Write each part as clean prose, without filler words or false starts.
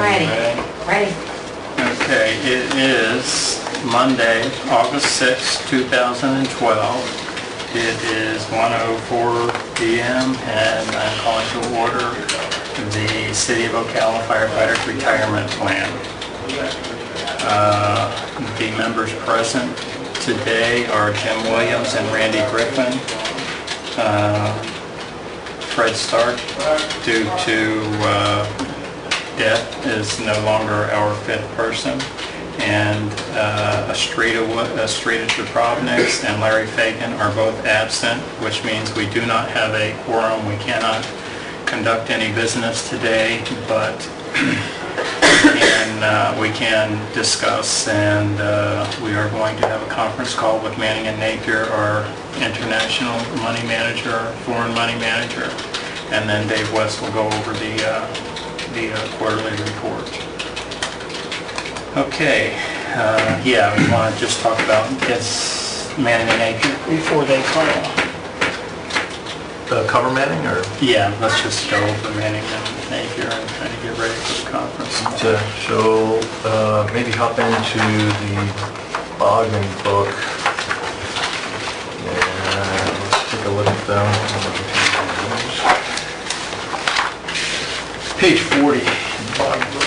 Ready. Ready. Okay, it is Monday, August 6, 2012. It is 1:04 p.m. and I'm calling to order the City of Ocala Firefighters Retirement Plan. The members present today are Jim Williams and Randy Griffin. Fred Stark, due to death, is no longer our fifth person, and Estrada Dubrovnik and Larry Fagan are both absent, which means we do not have a quorum. We cannot conduct any business today, but we can discuss, and we are going to have a conference call with Manning and Napier, our international money manager, foreign money manager, and then Dave West will go over the quarterly report. Okay, yeah, we want to just talk about Manning and Napier before they call. Cover Manning, or? Yeah, let's just go over Manning and Napier and kind of get ready for the conference. So maybe hop into the Bogdan book, and let's take a look at them. Page 40 in the Bogdan book.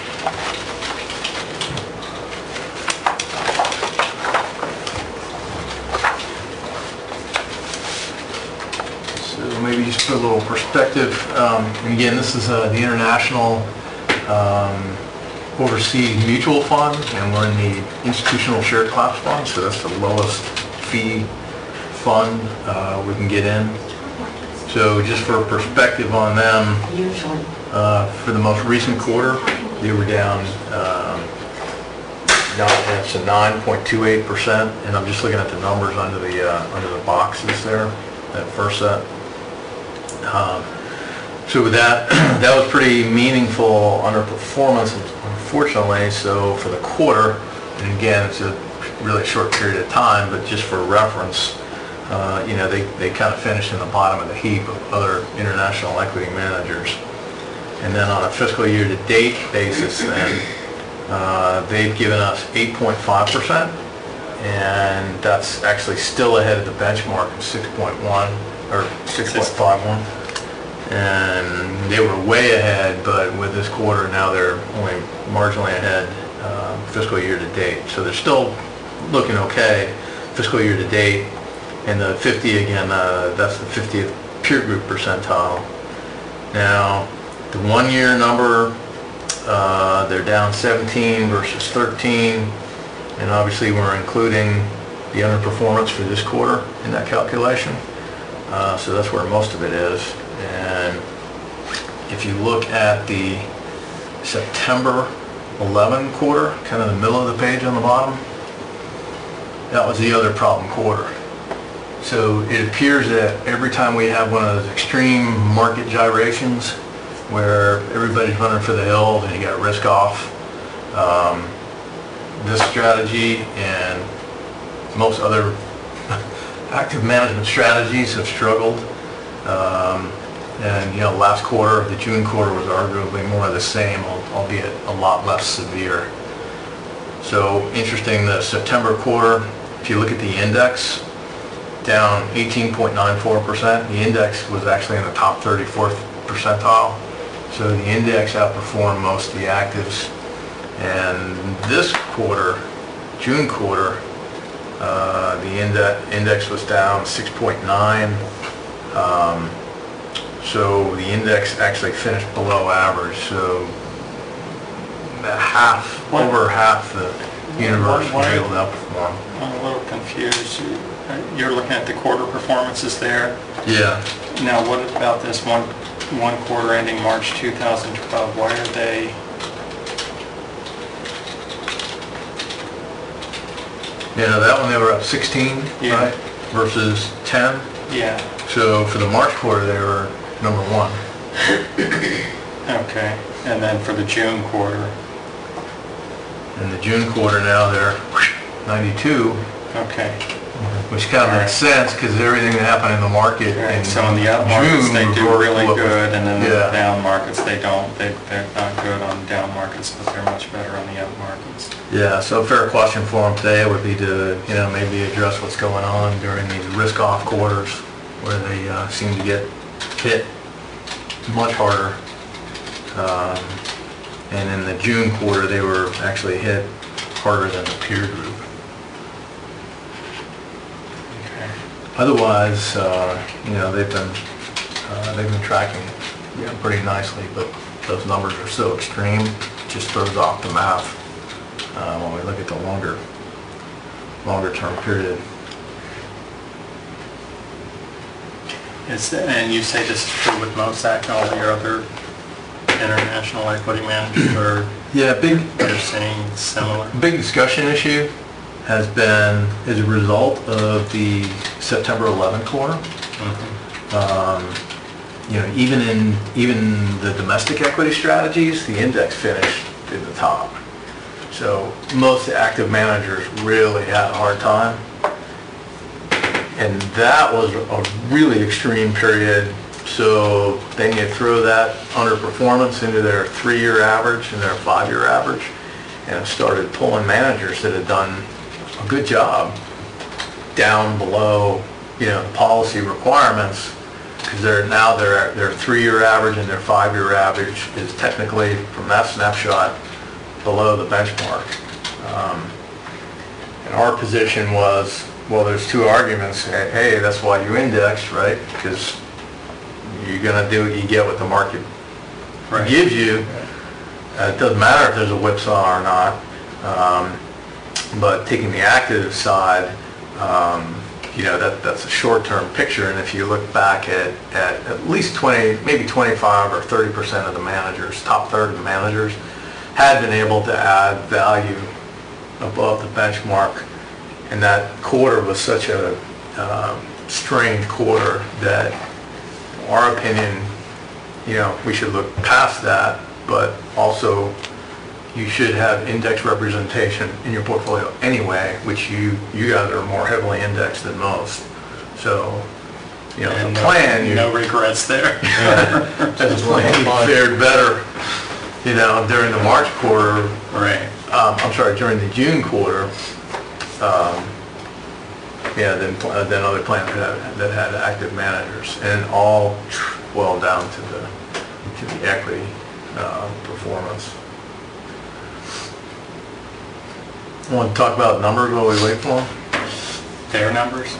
Maybe just put a little perspective. And again, this is the International Overseas Mutual Fund, and we're in the Institutional Share Class Fund, so that's the lowest fee fund we can get in. So just for perspective on them, Usually. for the most recent quarter, they were down it's a 9.28%, and I'm just looking at the numbers under the boxes there, that first set. So with that, that was pretty meaningful underperformance, unfortunately. So for the quarter, and again, it's a really short period of time, but just for reference, they kind of finished in the bottom of the heap of other international equity managers. And then on a fiscal year-to-date basis, then they've given us 8.5%, and that's actually still ahead of the benchmark of 6.1 or 6.51. And they were way ahead, but with this quarter now they're only marginally ahead fiscal year to date. So they're still looking okay fiscal year to date. And the 50 again, that's the 50th peer group percentile. Now the 1 year number, they're down 17 versus 13, and obviously we're including the underperformance for this quarter in that calculation. So that's where most of it is. And if you look at the September 11 quarter, kind of the middle of the page on the bottom, that was the other problem quarter. So it appears that every time we have one of those extreme market gyrations where everybody's running for the hills and you got risk off, this strategy and most other active management strategies have struggled. And last quarter, the June quarter, was arguably more of the same, albeit a lot less severe. So interesting, the September quarter, if you look at the index, down 18.94%. The index was actually in the top 34th percentile. So the index outperformed most of the actives. And this quarter, June quarter, the index was down 6.9. So the index actually finished below average. So over half the universe was able to outperform. I'm a little confused. You're looking at the quarter performances there. Yeah. Now, what about this one quarter ending March 2012? Why are they? Yeah, that one they were up 16, yeah, right? Versus 10. Yeah. So for the March quarter, they were number 1. Okay. And then for the June quarter? In the June quarter now, they're 92. Okay. which kind of makes sense because everything that happened in the market in So in the up markets, June they do was really what was- good, and then in the Yeah. down markets, they don't. They're not good on down markets, but they're much better on the up markets. Yeah, so a fair question for them today would be to, maybe address what's going on during these risk-off quarters where they seem to get hit much harder. And in the June quarter, they were actually hit harder than the peer group. Okay. Otherwise, they've been tracking, pretty nicely, but those numbers are so extreme, it just throws off the math when we look at the longer term period. And you say this is true with Mossack and all your other international equity managers, or Yeah, you're saying similar? big discussion issue has been as a result of the September 11 quarter. Even the domestic equity strategies, the index finished at the top. So most active managers really had a hard time. And that was a really extreme period. So then you throw that underperformance into their 3-year average and their 5-year average, and it started pulling managers that had done a good job down below, the policy requirements, because their 3-year average and their 5-year average is technically, from that snapshot, below the benchmark. And our position was, well, there's two arguments. Hey, that's why you index, right? Because you're going to do what you get what the market gives you. It doesn't matter if there's a whipsaw or not. But taking the active side, that's a short-term picture. And if you look back at least 20, maybe 25 or 30% of the managers, top third of the managers, had been able to add value above the benchmark. And that quarter was such a strange quarter that, in our opinion, we should look past that, but also you should have index representation in your portfolio anyway, which you guys are more heavily indexed than most. So, And the plan, no regrets there. as a plan, you fared better, during the March quarter. Right. During the June quarter, than other plans that had active managers, and all boiled down to the equity performance. Want to talk about numbers while we wait for them? Their numbers?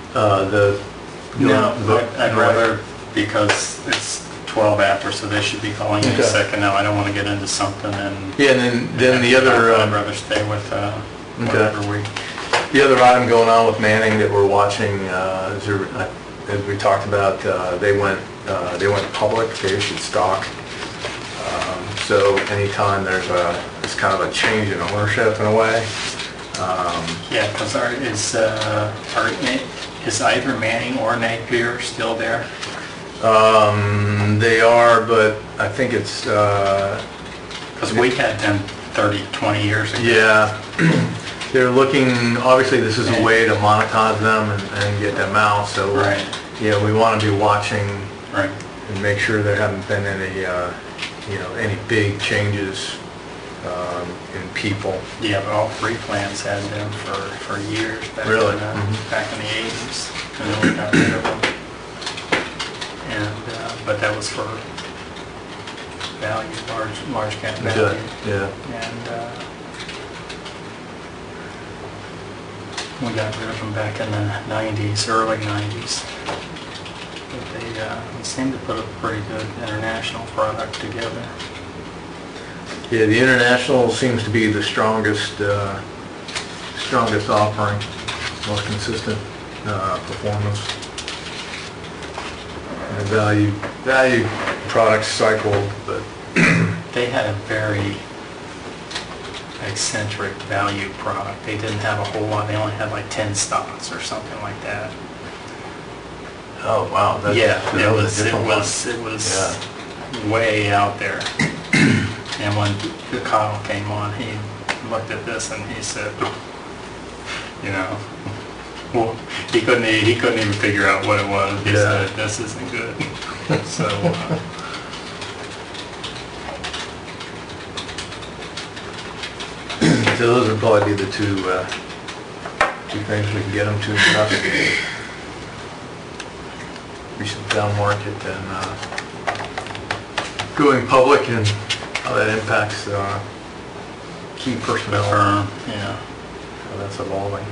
No, I'd rather, because it's 12 after, so they should be calling in a second now. I don't want to get into something and... Yeah, and then the other... I'd rather stay with whatever we... The other item going on with Manning that we're watching, as we talked about, they went public, they issued stock. So anytime there's kind of a change in ownership in a way. Yeah, because is either Manning or Napier still there? They are, but I think it's... Because we had them 30, 20 years ago. Yeah. They're looking, obviously this is a way to monetize them and get them out, so we want to be watching and make sure there haven't been any big changes in people. Yeah, but all three plans had them for years back, back in the 80s, and then we got rid of them. And but that was for value, large cap value. Yeah. And we got rid of them back in the 90s, early 90s. But they seem to put a pretty good international product together. Yeah, the international seems to be the strongest offering, most consistent performance. And value products cycled, but they had a very eccentric value product. They didn't have a whole lot. They only had like 10 stocks or something like that. Oh wow! It was way out there. And when Kyle came on, he looked at this and he said, Well, he couldn't even figure out what it was. He Yeah. said, this isn't good. So, So those would probably be the two things we can get them to discuss. Recent down market and going public and how that impacts key the personnel, firm, yeah. how that's evolving.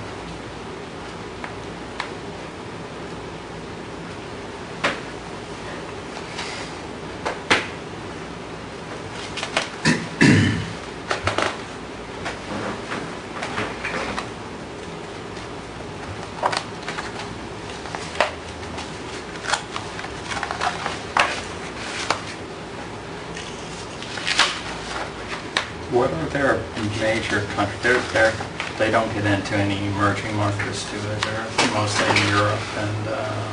What are their major countries? They don't get into any emerging markets too, is there? Mostly in Europe and,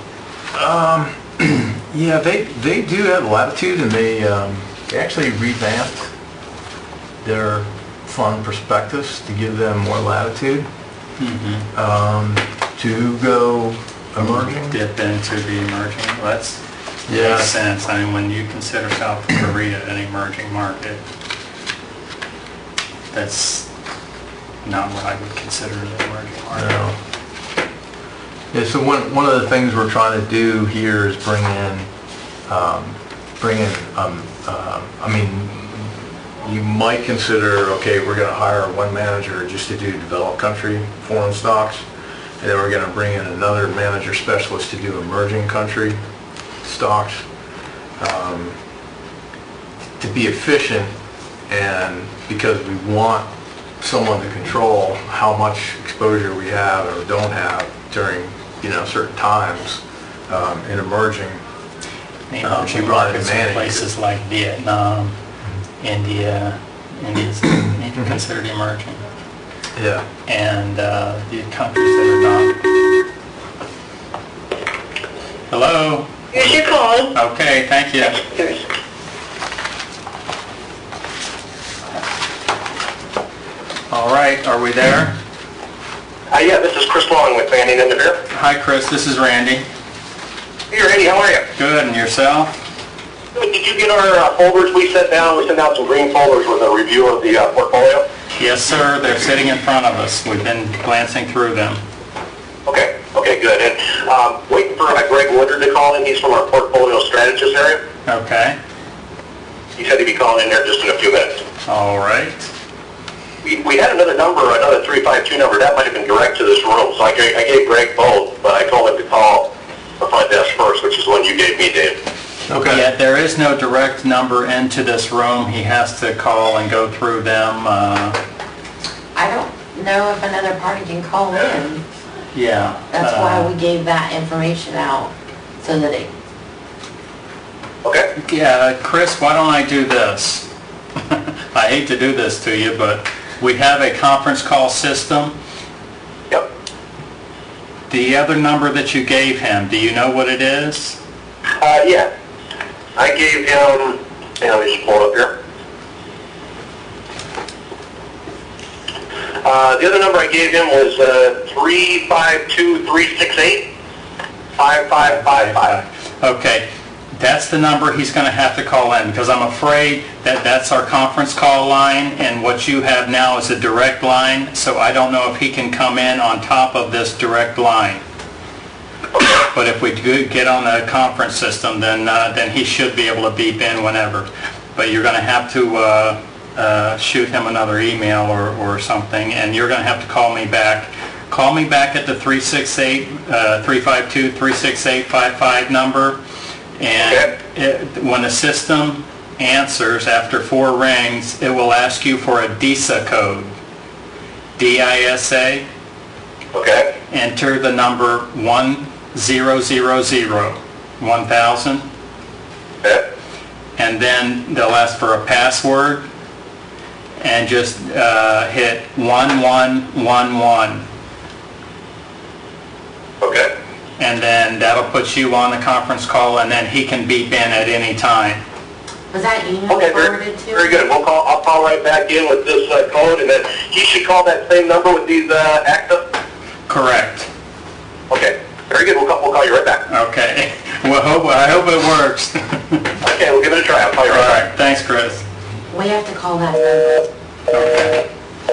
Yeah, they do have latitude, and they actually revamped their fund prospectus to give them more latitude to go emerging. dip into the emerging. Well, that's Yeah. makes sense. I mean, when you consider South Korea an emerging market, that's not what I would consider an emerging market. No. Yeah, so one of the things we're trying to do here is bring in, I mean, you might consider, okay, we're gonna hire one manager just to do developed country foreign stocks, and then we're gonna bring in another manager specialist to do emerging country stocks, to be efficient, and because we want someone to control how much exposure we have or don't have during, certain times in emerging. The she emerging brought in markets are managers. places like Vietnam, India. India's considered emerging. Yeah. And the countries that are not. Hello? Here's your call. Okay, thank you. Here's. All right, are we there? Yeah, this is Chris Long with Fanning and Devere. Hi, Chris, this is Randy. Hey, Randy, how are you? Good, and yourself? Good. Did you get our folders we sent down? We sent out some green folders with a review of the portfolio. Yes, sir, they're sitting in front of us. We've been glancing through them. Okay, good. And waiting for Greg Woodard to call in. He's from our portfolio strategist area. Okay, He said he'd be calling in there just in a few minutes. all right. We had another number, another 352 number. That might have been direct to this room, so I gave Greg both, but I told him to call the front desk first, which is the one you gave me, Dave. Okay. Yeah, there is no direct number into this room. He has to call and go through them. I don't know if another party can call in. Yeah. That's why we gave that information out, so that it, Okay? Yeah, Chris, why don't I do this? I hate to do this to you, but we have a conference call system. Yep. The other number that you gave him, do you know what it is? Yeah. I gave him, let me just pull it up here. The other number I gave him was 352-368-5555. Okay, that's the number he's going to have to call in, because I'm afraid that that's our conference call line, and what you have now is a direct line, so I don't know if he can come in on top of this direct line. But if we do get on the conference system, then he should be able to beep in whenever. But you're going to have to shoot him another email or something, and you're going to have to call me back. Call me back at the 352-368-55 number, and when the system answers after 4 rings, it will ask you for a DISA code. D-I-S-A. Okay. Enter the number 1000, 1000, Okay. and then they'll ask for a password, and just hit 1111, Okay. and then that'll put you on the conference call, and then he can beep in at any time. was that email Okay, forwarded to? very good. I'll call right back in with this code, and then he should call that same number with these access. Correct. Okay, very good. We'll call you right back. Okay. Well, I hope it works. Okay, we'll give it a try. I'll call you All right back. right, thanks, Chris. We have to call that number Okay.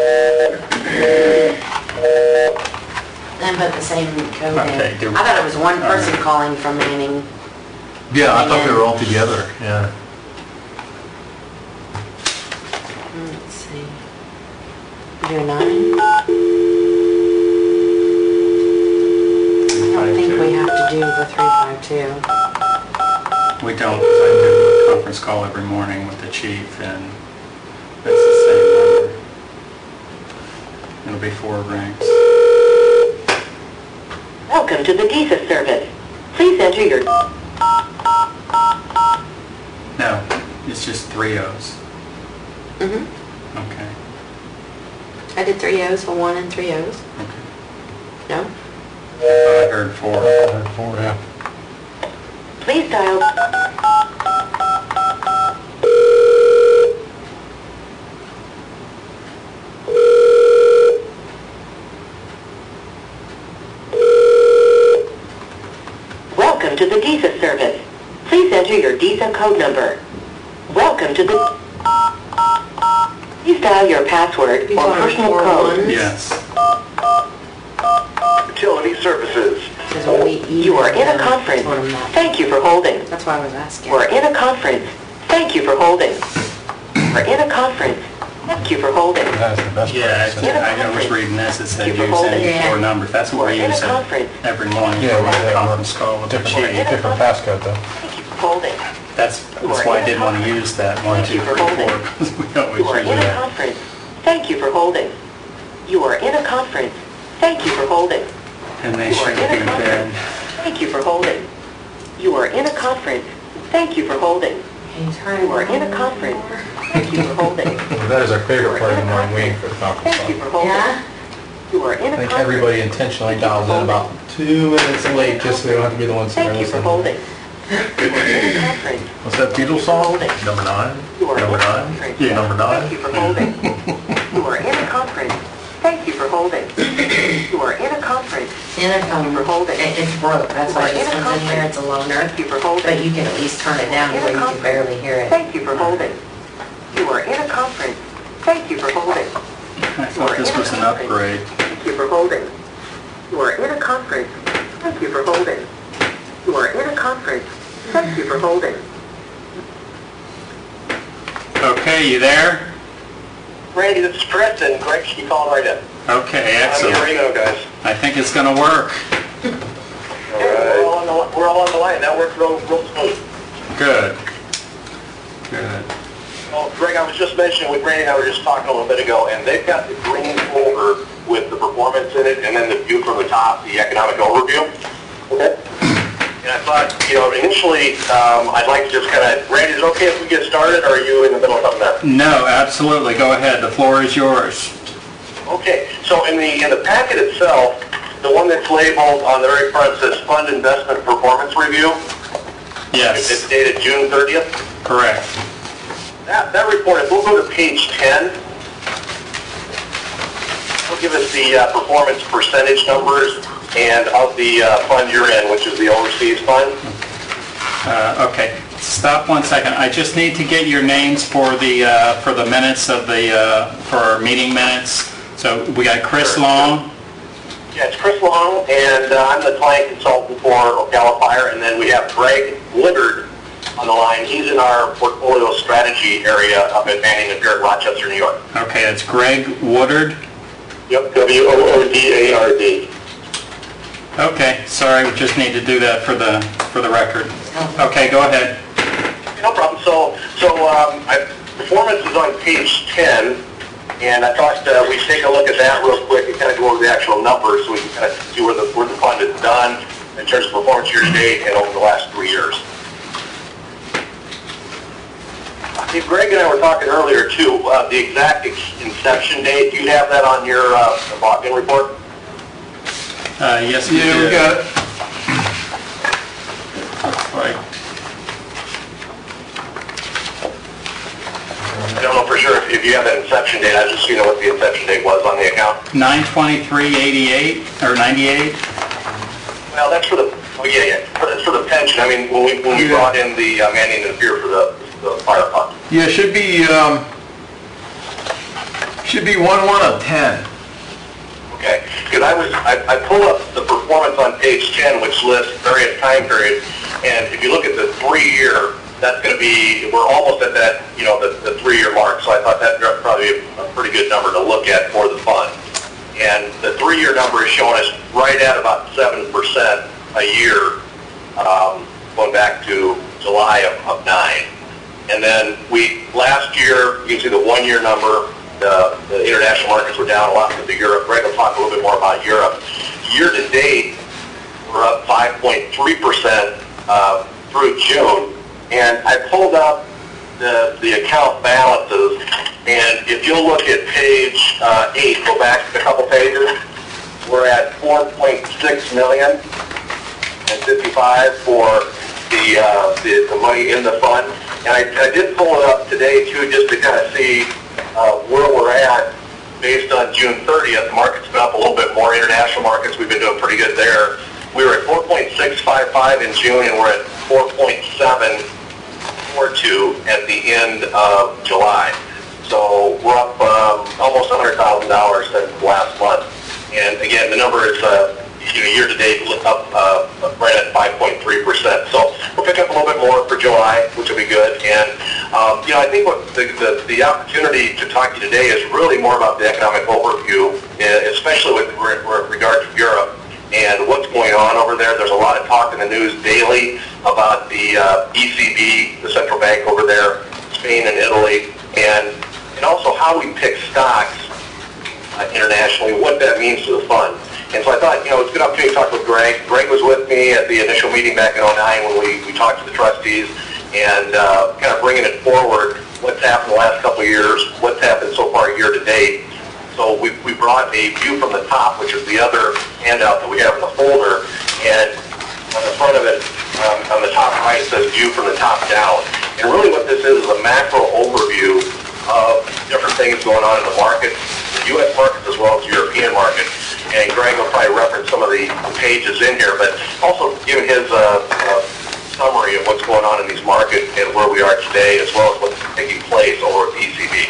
and put the same code Okay, in. do- I thought it was one person calling from Manning. Yeah, I thought they were all together, yeah. Let's see. 09? I don't think we have to do the 352. We don't, 'cause I do a conference call every morning with the chief, and that's the same number. It'll be 4 rings. Welcome to the DISA service. Please enter your... No, it's just 3 O's. Mm-hmm. Okay. I did 3 O's, a 1 and 3 O's. Okay. No? I thought I heard 4. Yeah. Please dial... Welcome to the DISA service. Please enter your DISA code number. Welcome to the... Please dial your password You or want personal 4 code. ones? Yes. Utility services. Because when we You are in a emailed them, conference. told them that. Thank you for holding. That's why I was asking. We're in a conference. Thank you for holding. We're in a conference. Thank you for holding. That's the best Yeah, In a I was conference. reading this, it said Keep it use holding. any Yeah. 4 numbers. That's what We're we in a use conference. every morning Yeah, for we our have conference call with the different chief. passcode though. Thank you for holding. That's why I didn't want to use that 1, 2, 3, 4, because we always You are use in a that. conference. Thank you for holding. You are in a conference. Thank you for holding. And they You are should in be a conference. dead. Thank you for holding. You are in a conference. Thank you for holding. He's trying You are in a conference. Thank you for holding. That is our favorite part of the morning, waiting for the conference Thank you call. for holding. Yeah? You are in a I think conference. everybody intentionally dials in about 2 minutes late, just so they don't have to be the ones sitting Thank there you for listening. holding. You are in a conference. What's that Beatles song? Number 9? You are in Number a 9? conference. Yeah, number 9? Thank you for holding. You are in a conference. Thank you for holding. You are in a conference. Intercom, For holding. it's broke, that's why this one's in here, it's a loaner. Thank you for holding. But you can at least turn it down to where you can barely hear it. Thank you for holding. You are in a conference. Thank you for holding. I thought this was an upgrade. Thank you for holding. You are in a conference. Thank you for holding. You are in a conference. Thank you for holding. Okay, you there? Randy, this is Chris, and Greg should be calling right in. Okay, I'm here, excellent. Reno, guys. I think it's going to work. We're all on the line. That worked real smooth. Good. Good. Well, Greg, I was just mentioning with Randy and I were just talking a little bit ago, and they've got the green folder with the performance in it, and then the view from the top, the economic overview. Okay. And I thought, initially, I'd like to just kind of, Randy, is it okay if we get started, or are you in the middle of something there? No, absolutely. Go ahead. The floor is yours. Okay, so in the packet itself, the one that's labeled on the very front says Fund Investment Performance Review. It's Yes, dated June 30th. correct. That report, if we'll go to page 10, it'll give us the performance percentage numbers and of the fund you're in, which is the overseas fund. Okay, stop 1 second. I just need to get your names for the minutes of for our meeting minutes. So we got Chris Long. Yeah, it's Chris Long, and I'm the client consultant for Ocala Fire, and then we have Greg Woodard on the line. He's in our portfolio strategy area up at Manning and Garrett, Rochester, New York. Okay, it's Greg Woodard. Yep, W-O-O-D-A-R-D. Okay, sorry, we just need to do that for the record. Okay, go ahead. No problem. So performance is on page 10, and I thought we'd take a look at that real quick and kind of go over the actual numbers so we can kind of see where the fund is done in terms of performance year to date and over the last 3 years. Hey, Greg and I were talking earlier too, the exact inception date. Do you have that on your login report? Yes, we Yeah, we did. got it. Right. I don't know for sure if you have that inception date. I just what the inception date was on the account. 9/23/88 or 98. Well, that's for the, for the pension. I mean, when we brought in the Manning and Beer for the fire fund. Yeah, should be 1-1 of 10. Okay, because I pulled up the performance on page 10, which lists various time periods, and if you look at the 3-year, that's going to be, we're almost at that, the 3-year mark, so I thought that'd probably be a pretty good number to look at for the fund. And the 3-year number is showing us right at about 7% a year, going back to July of 9. And then last year, you can see the 1-year number, the international markets were down a lot with Europe. Greg will talk a little bit more about Europe. Year to date, we're up 5.3% through June. And I pulled up the account balances, and if you'll look at page 8, go back a couple pages, we're at $4.6 million and 55 for the money in the fund. And I did pull it up today too, just to kind of see where we're at based on June 30th. The market's been up a little bit more. International markets, we've been doing pretty good there. We were at 4.655 in June, and we're at 4.742 at the end of July. So we're up almost $100,000 since last month. And again, the number is year to date up right at 5.3%. So we'll pick up a little bit more for July, which will be good. And I think what the opportunity to talk to you today is really more about the economic overview, especially with regard to Europe and what's going on over there. There's a lot of talk in the news daily about the ECB, the central bank over there, Spain and Italy, and also how we pick stocks internationally, what that means to the fund. And so I thought, it's a good opportunity to talk with Greg. Greg was with me at the initial meeting back in 2009 when we talked to the trustees, and kind of bringing it forward, what's happened the last couple of years, what's happened so far year to date. So we brought a view from the top, which is the other handout that we have in the folder, and on the front of it, on the top right, it says view from the top down. And really what this is a macro overview of different things going on in the markets, the U.S. markets as well as the European markets. And Greg will probably reference some of the pages in here, but also giving his summary of what's going on in these markets and where we are today, as well as what's taking place over at the ECB.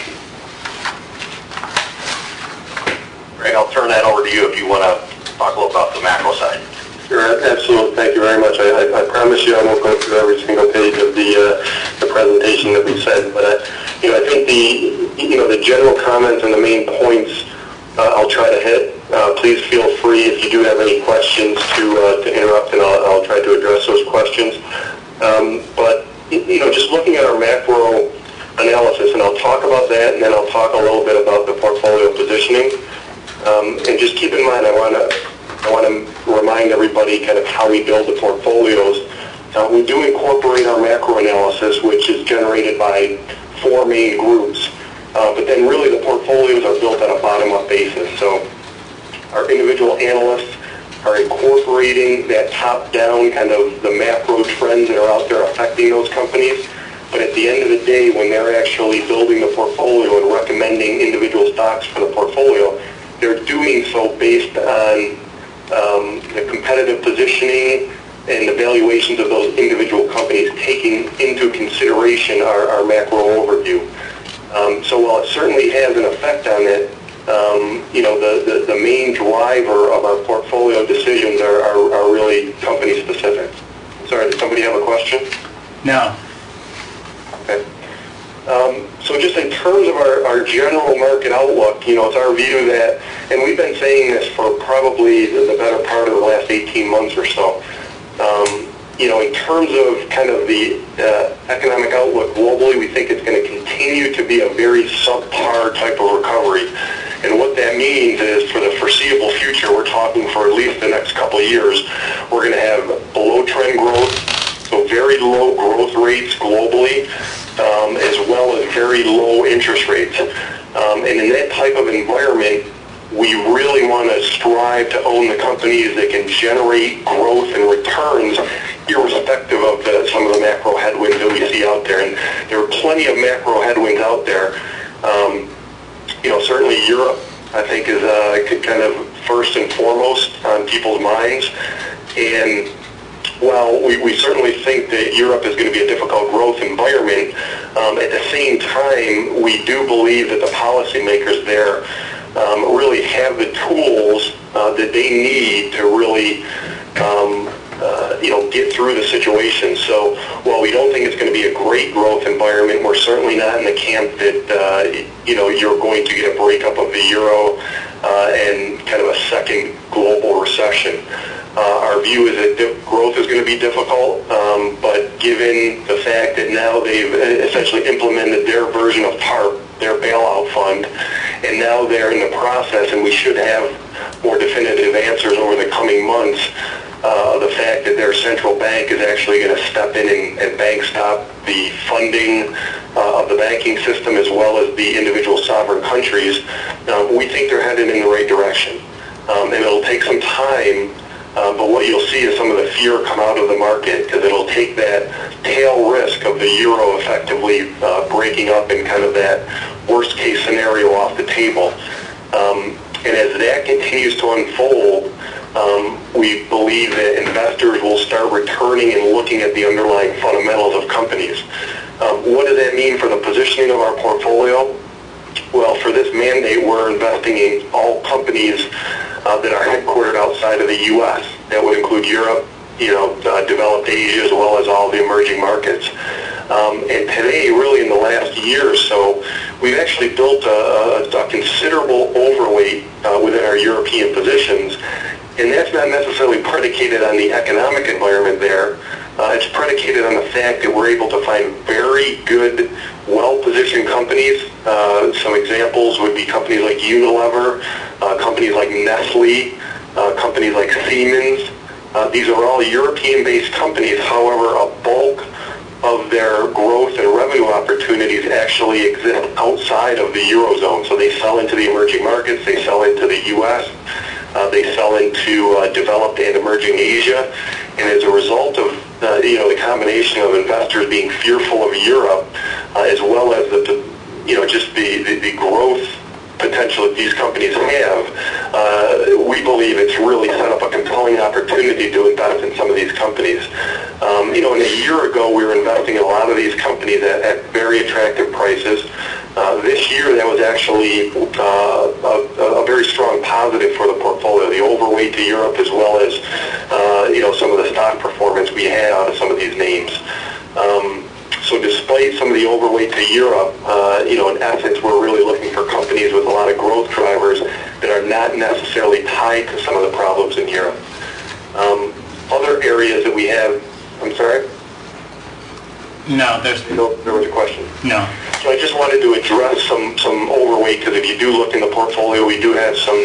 Greg, I'll turn that over to you if you want to talk a little about the macro side. Sure, absolutely. Thank you very much. I promise you I won't go through every single page of the presentation that we sent, but I think the general comments and the main points I'll try to hit. Please feel free if you do have any questions to interrupt, and I'll try to address those questions. But just looking at our macro analysis, and I'll talk about that, and then I'll talk a little bit about the portfolio positioning. And just keep in mind, I want to remind everybody kind of how we build the portfolios. We do incorporate our macro analysis, which is generated by 4 main groups. But then really the portfolios are built on a bottom-up basis. So our individual analysts are incorporating that top-down kind of the macro trends that are out there affecting those companies. But at the end of the day, when they're actually building the portfolio and recommending individual stocks for the portfolio, they're doing so based on the competitive positioning and the valuations of those individual companies, taking into consideration our macro overview. So while it certainly has an effect on it, the main driver of our portfolio decisions are really company specific. Sorry, does somebody have a question? No. Okay. So just in terms of our general market outlook, it's our view that, and we've been saying this for probably the better part of the last 18 months or so, in terms of kind of the economic outlook globally, we think it's going to continue to be a very subpar type of recovery. And what that means is for the foreseeable future, we're talking for at least the next couple of years, we're going to have below trend growth, so very low growth rates globally, as well as very low interest rates. And in that type of environment, we really want to strive to own the companies that can generate growth and returns irrespective of some of the macro headwinds that we see out there. And there are plenty of macro headwinds out there. Certainly Europe, I think, is kind of first and foremost on people's minds. And while we certainly think that Europe is going to be a difficult growth environment, at the same time, we do believe that the policymakers there really have the tools that they need to really get through the situation. So while we don't think it's going to be a great growth environment, we're certainly not in the camp that, you're going to get a breakup of the euro and kind of a second global recession. Our view is that growth is going to be difficult, but given the fact that now they've essentially implemented their version of TARP, their bailout fund, and now they're in the process, and we should have more definitive answers over the coming months, the fact that their central bank is actually going to step in and bank stop the funding of the banking system as well as the individual sovereign countries, we think they're headed in the right direction. And it'll take some time, but what you'll see is some of the fear come out of the market because it'll take that tail risk of the euro effectively breaking up in kind of that worst case scenario off the table. And as that continues to unfold, we believe that investors will start returning and looking at the underlying fundamentals of companies. What does that mean for the positioning of our portfolio? Well, for this mandate, we're investing in all companies that are headquartered outside of the U.S. That would include Europe, developed Asia, as well as all the emerging markets. And today, really in the last year or so, we've actually built a considerable overweight within our European positions. And that's not necessarily predicated on the economic environment there. It's predicated on the fact that we're able to find very good, well-positioned companies. Some examples would be companies like Unilever, companies like Nestle, companies like Siemens. These are all European-based companies. However, a bulk of their growth and revenue opportunities actually exist outside of the Eurozone. So they sell into the emerging markets, they sell into the U.S., they sell into developed and emerging Asia, and as a result of the combination of investors being fearful of Europe, as well as the growth potential that these companies have, we believe it's really set up a compelling opportunity to invest in some of these companies. And a year ago, we were investing in a lot of these companies at very attractive prices. This year, that was actually a very strong positive for the portfolio, the overweight to Europe, as well as some of the stock performance we had out of some of these names. So despite some of the overweight to Europe, in essence, we're really looking for companies with a lot of growth drivers that are not necessarily tied to some of the problems in Europe. Other areas that we have, I'm sorry? No, there was a question. No. So I just wanted to address some overweight, because if you do look in the portfolio, we do have some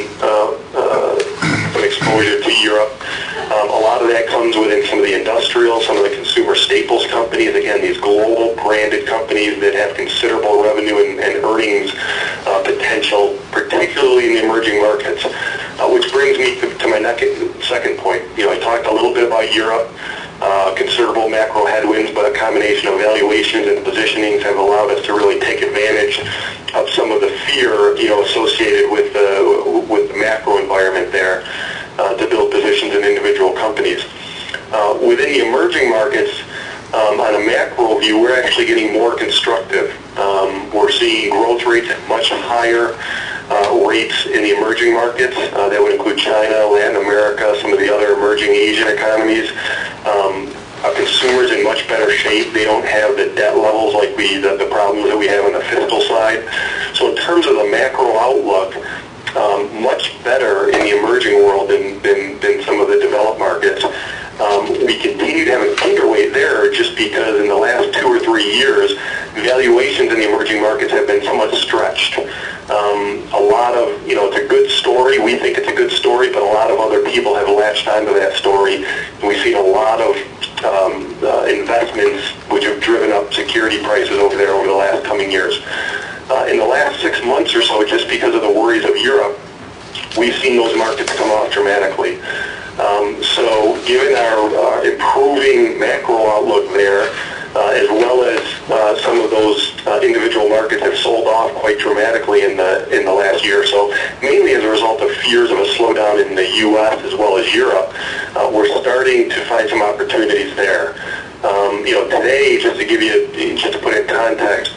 exposure to Europe. A lot of that comes within some of the industrial, some of the consumer staples companies, again, these global branded companies that have considerable revenue and earnings potential, particularly in the emerging markets, which brings me to my second point. I talked a little bit about Europe. Considerable macro headwinds, but a combination of valuations and positionings have allowed us to really take advantage of some of the fear, associated with the macro environment there, to build positions in individual companies. Within the emerging markets, on a macro view, we're actually getting more constructive. We're seeing growth rates at much higher rates in the emerging markets. That would include China, Latin America, some of the other emerging Asian economies. Our consumers in much better shape. They don't have the debt levels like the problems that we have on the fiscal side. So in terms of the macro outlook, much better in the emerging world than some of the developed markets. We continue to have an underweight there just because in the last 2 or 3 years, valuations in the emerging markets have been somewhat stretched. A lot of, it's a good story. We think it's a good story, but a lot of other people have latched onto that story. And we've seen a lot of investments which have driven up security prices over there over the last coming years. In the last 6 months or so, just because of the worries of Europe, we've seen those markets come off dramatically. So given our improving macro outlook there, as well as some of those individual markets have sold off quite dramatically in the last year or so, mainly as a result of fears of a slowdown in the U.S. as well as Europe, we're starting to find some opportunities there. Today, just to put it in context,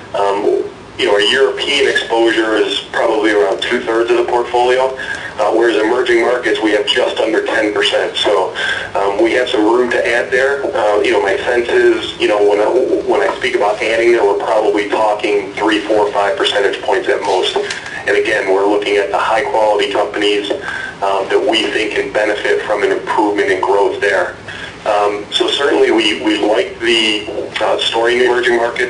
our European exposure is probably around 2/3 of the portfolio, whereas emerging markets we have just under 10%. So we have some room to add there. My sense is, when I speak about adding there, we're probably talking 3, 4, 5 percentage points at most. And again, we're looking at the high quality companies that we think can benefit from an improvement in growth there. So certainly we like the story in the emerging markets.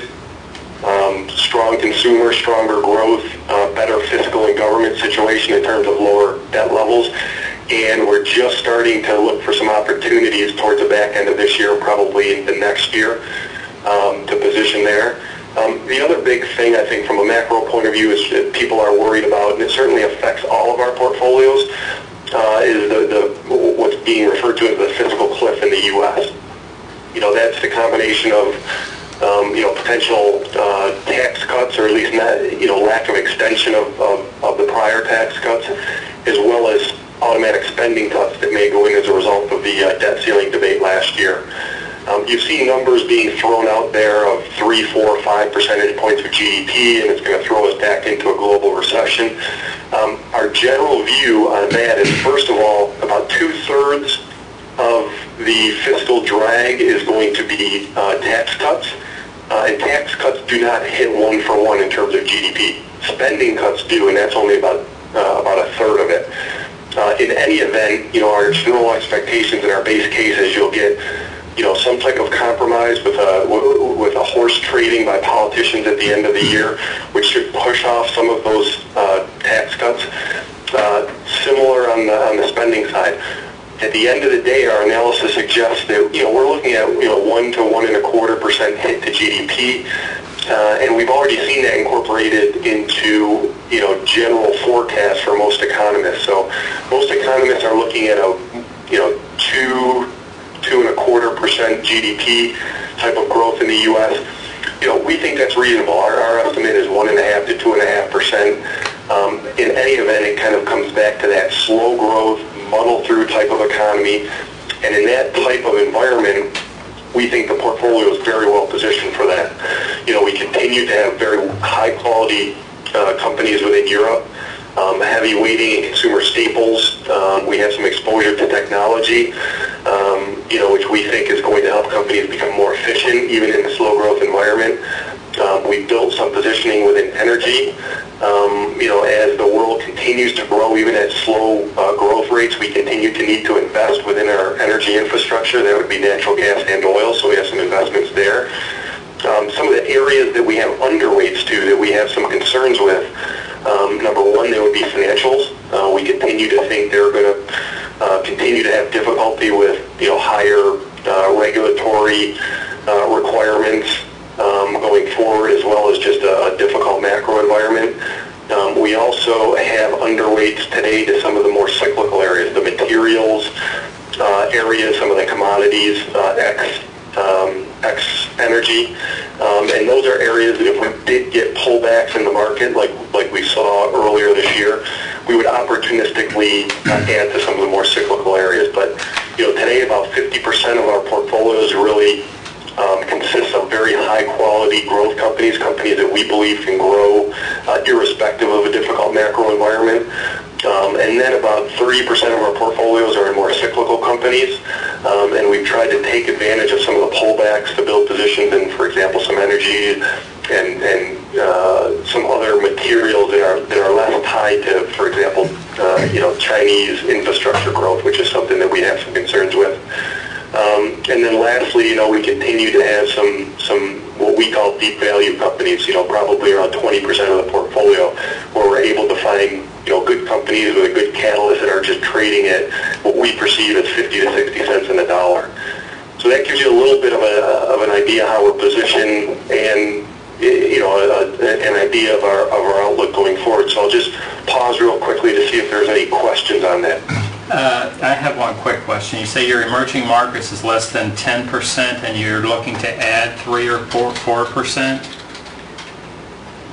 Strong consumer, stronger growth, better fiscal and government situation in terms of lower debt levels. And we're just starting to look for some opportunities towards the back end of this year, probably into next year, to position there. The other big thing, I think, from a macro point of view is that people are worried about, and it certainly affects all of our portfolios, is what's being referred to as the fiscal cliff in the U.S. That's the combination of potential tax cuts, or at least lack of extension of the prior tax cuts, as well as automatic spending cuts that may go in as a result of the debt ceiling debate last year. You've seen numbers being thrown out there of 3, 4, 5 percentage points of GDP, and it's going to throw us back into a global recession. Our general view on that is, first of all, about 2/3 of the fiscal drag is going to be tax cuts. And tax cuts do not hit 1 for 1 in terms of GDP. Spending cuts do, and that's only about 1/3 of it. In any event, our general expectations in our base case is you'll get some type of compromise with a horse trading by politicians at the end of the year, which should push off some of those tax cuts. Similar on the spending side. At the end of the day, our analysis suggests that we're looking at 1 to 1.25% hit to GDP, and we've already seen that incorporated into general forecasts for most economists. So most economists are looking at a 2.25% GDP type of growth in the U.S. We think that's reasonable. Our estimate is 1.5 to 2.5%. In any event, it kind of comes back to that slow growth, muddle through type of economy, and in that type of environment, we think the portfolio is very well positioned for that. We continue to have very high quality companies within Europe, heavy weighting in consumer staples. We have some exposure to technology, which we think is going to help companies become more efficient even in a slow growth environment. We've built some positioning within energy. As the world continues to grow, even at slow growth rates, we continue to need to invest within our energy infrastructure. That would be natural gas and oil, so we have some investments there. Some of the areas that we have underweights to, that we have some concerns with, number one, there would be financials. We continue to think they're going to continue to have difficulty with higher regulatory requirements going forward, as well as just a difficult macro environment. We also have underweights today to some of the more cyclical areas, the materials areas, some of the commodities, X energy, and those are areas that if we did get pullbacks in the market, like we saw earlier this year, we would opportunistically add to some of the more cyclical areas. But today about 50% of our portfolios really consists of very high quality growth companies that we believe can grow irrespective of a difficult macro environment. And then about 30% of our portfolios are in more cyclical companies, and we've tried to take advantage of some of the pullbacks to build positions in, for example, some energy and some other materials that are less tied to, for example, Chinese infrastructure growth, which is something that we have some concerns with. And then lastly, we continue to have some what we call deep value companies, probably around 20% of the portfolio, where we're able to find good companies with a good catalyst that are just trading at what we perceive as 50 to 60 cents in the dollar. So that gives you a little bit of an idea how we're positioned, and an idea of our outlook going forward. So I'll just pause real quickly to see if there's any questions on that. I have one quick question. You say your emerging markets is less than 10% and you're looking to add 3 or 4%?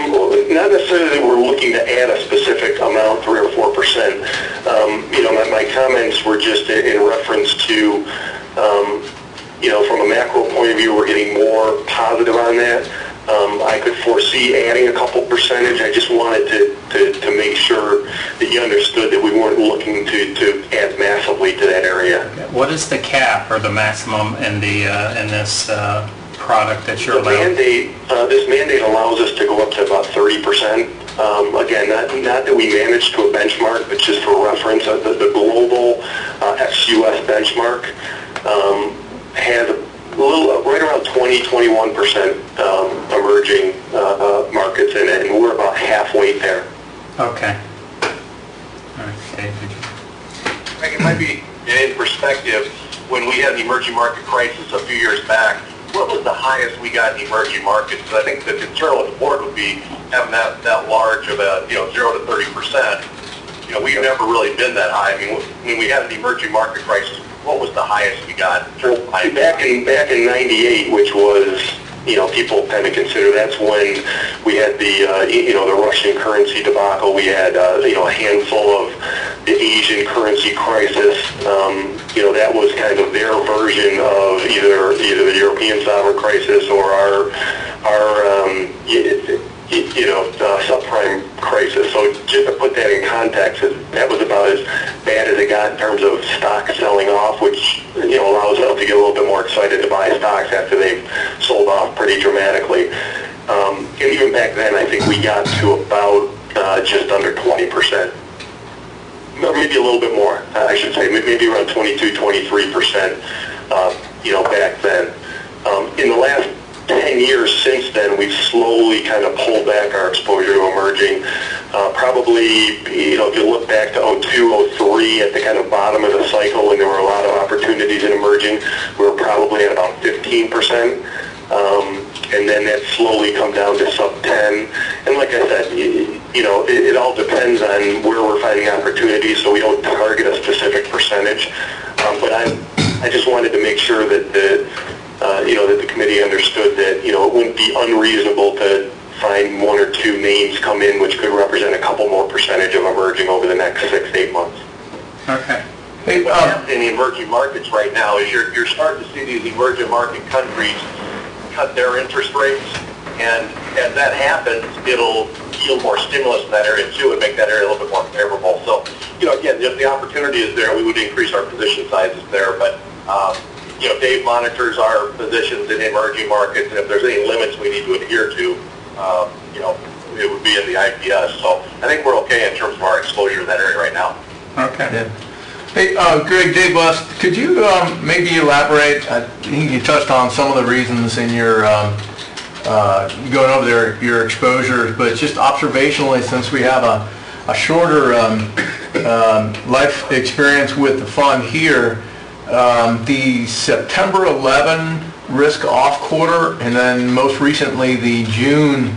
not necessarily that we're looking to add a specific amount, 3 or 4%. My comments were just in reference to, from a macro point of view, we're getting more positive on that. I could foresee adding a couple percentage. I just wanted to make sure that you understood that we weren't looking to add massively to that area. What is the cap or the maximum in this product that you're allowed? This mandate allows us to go up to about 30%. Again, not that we manage to a benchmark, but just for reference, the global ex-US benchmark has right around 20-21% emerging markets in it, and we're about halfway there. Okay. All right, David. It might be in perspective, when we had the emerging market crisis a few years back, what was the highest we got in emerging markets? I think the concern with the board would be having that large of a 0 to 30%. We've never really been that high. I mean, when we had an emerging market crisis, what was the highest we got? Back in '98, which was, people kind of consider that's when we had the Russian currency debacle. We had a handful of the Asian currency crisis. That was kind of their version of either the European sovereign crisis or our subprime crisis. So just to put that in context, that was about as bad as it got in terms of stock selling off, which allows us to get a little bit more excited to buy stocks after they've sold off pretty dramatically. And even back then, I think we got to about just under 20%. Maybe a little bit more, I should say, maybe around 22-23%, back then. In the last 10 years since then, we've slowly kind of pulled back our exposure to emerging. Probably, if you look back to 02, 03, at the kind of bottom of the cycle when there were a lot of opportunities in emerging, we were probably at about 15%. And then that slowly come down to sub 10. And like I said, it all depends on where we're finding opportunities, so we don't target a specific percentage. But I just wanted to make sure that that the committee understood that, it wouldn't be unreasonable to find 1 or 2 names come in which could represent a couple more percentage of emerging over the next 6 to 8 months. Okay. Hey, what happens in the emerging markets right now is you're starting to see these emerging market countries cut their interest rates, and as that happens, it'll yield more stimulus in that area too and make that area a little bit more favorable. So, again, if the opportunity is there, we would increase our position sizes there, but Dave monitors our positions in emerging markets, and if there's any limits we need to adhere to, it would be in the IPS. So I think we're okay in terms of our exposure in that area right now. Okay. Yeah. Hey, Greg, Dave West, could you maybe elaborate? I think you touched on some of the reasons in your going over your exposures, but just observationally, since we have a shorter life experience with the fund here, the September 11 risk off quarter, and then most recently the June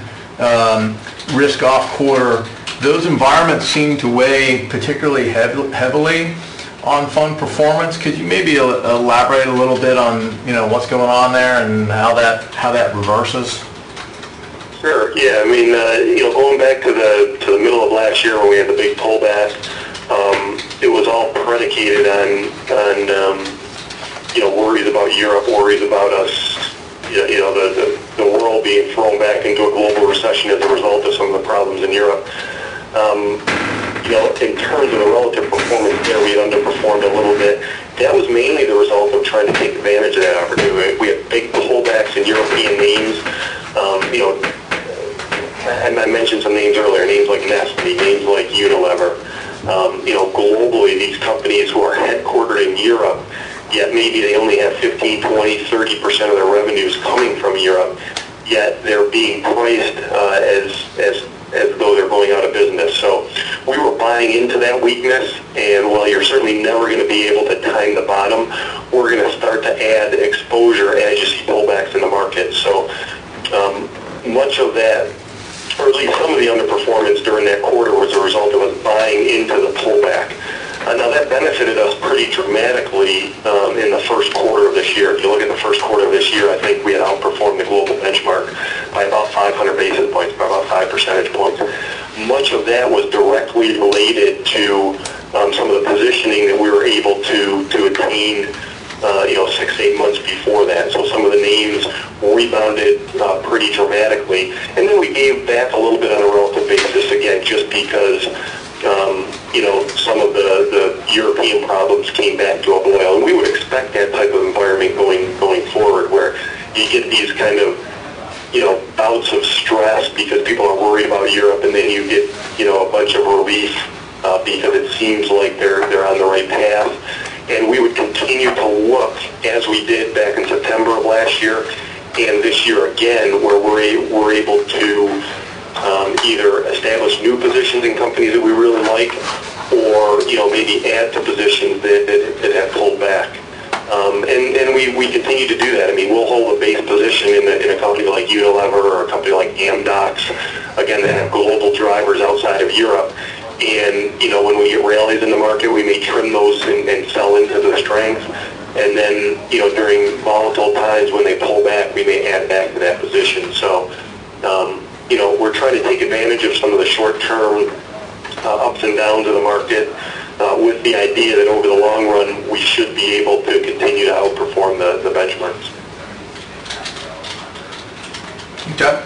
risk off quarter, those environments seem to weigh particularly heavily on fund performance. Could you maybe elaborate a little bit on what's going on there and how that reverses? Sure. Yeah. I mean, going back to the middle of last year when we had the big pullback, it was all predicated on worries about Europe, worries about us, the world being thrown back into a global recession as a result of some of the problems in Europe. In terms of the relative performance there, we had underperformed a little bit. That was mainly the result of trying to take advantage of that opportunity. We had big pullbacks in European names. And I mentioned some names earlier, names like Nestle, names like Unilever. Globally, these companies who are headquartered in Europe, yet maybe they only have 15, 20, 30% of their revenues coming from Europe, yet they're being priced as though they're going out of business. So we were buying into that weakness, and while you're certainly never going to be able to time the bottom, we're going to start to add exposure as you see pullbacks in the market. So much of that, or at least some of the underperformance during that quarter, was a result of us buying into the pullback. Now that benefited us pretty dramatically in the first quarter of this year. If you look at the first quarter of this year, I think we had outperformed the global benchmark by about 500 600 basis points, by about 5 percentage points. Much of that was directly related to some of the positioning that we were able to attain 6 to 8 months before that. So some of the names rebounded pretty dramatically. And then we gave back a little bit on a relative basis, again, just because, some of the European problems came back to a boil. And we would expect that type of environment going forward, where you get these kind of, bouts of stress because people are worried about Europe, and then you get, a bunch of relief because it seems like they're on the right path. And we would continue to look, as we did back in September of last year, and this year again, where we're able to either establish new positions in companies that we really like, or maybe add to positions that have pulled back. And we continue to do that. I mean, we'll hold a base position in a company like Unilever or a company like Amdocs, again, that have global drivers outside of Europe. And, when we get rallies in the market, we may trim those and sell into the strength. And then, during volatile times when they pull back, we may add back to that position. So, we're trying to take advantage of some of the short-term ups and downs of the market with the idea that over the long run, we should be able to continue to outperform the benchmarks. Okay.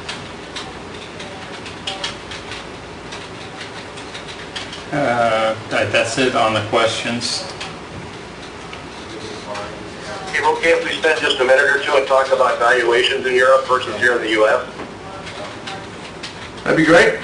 That's it on the questions. Hey, okay, if we spend just a minute or two and talk about valuations in Europe versus here in the U.S.? That'd be great.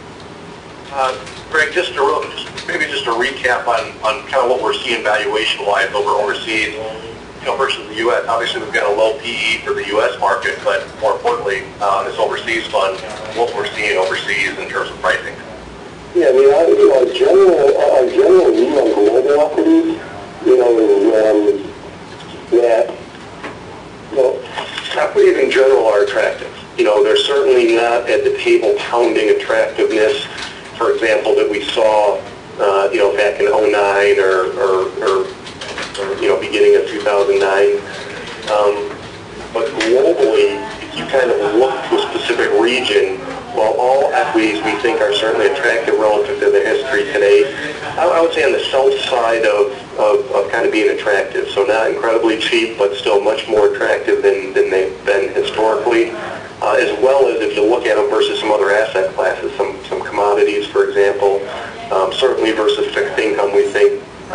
Greg, maybe just a recap on kind of what we're seeing valuation-wise overseas, versus the U.S. Obviously, we've got a low PE for the U.S. market, but more importantly, this overseas fund, what we're seeing overseas in terms of pricing. Yeah, I mean, our general view on global equities, is that, equities in general are attractive. They're certainly not at the table pounding attractiveness, for example, that we saw, back in 2009 or beginning of 2009. But globally, if you kind of look to a specific region, while all equities we think are certainly attractive relative to the history today, I would say on the south side of kind of being attractive. So not incredibly cheap, but still much more attractive than they've been historically. As well as if you look at them versus some other asset classes, some commodities, for example, certainly versus fixed income, we think,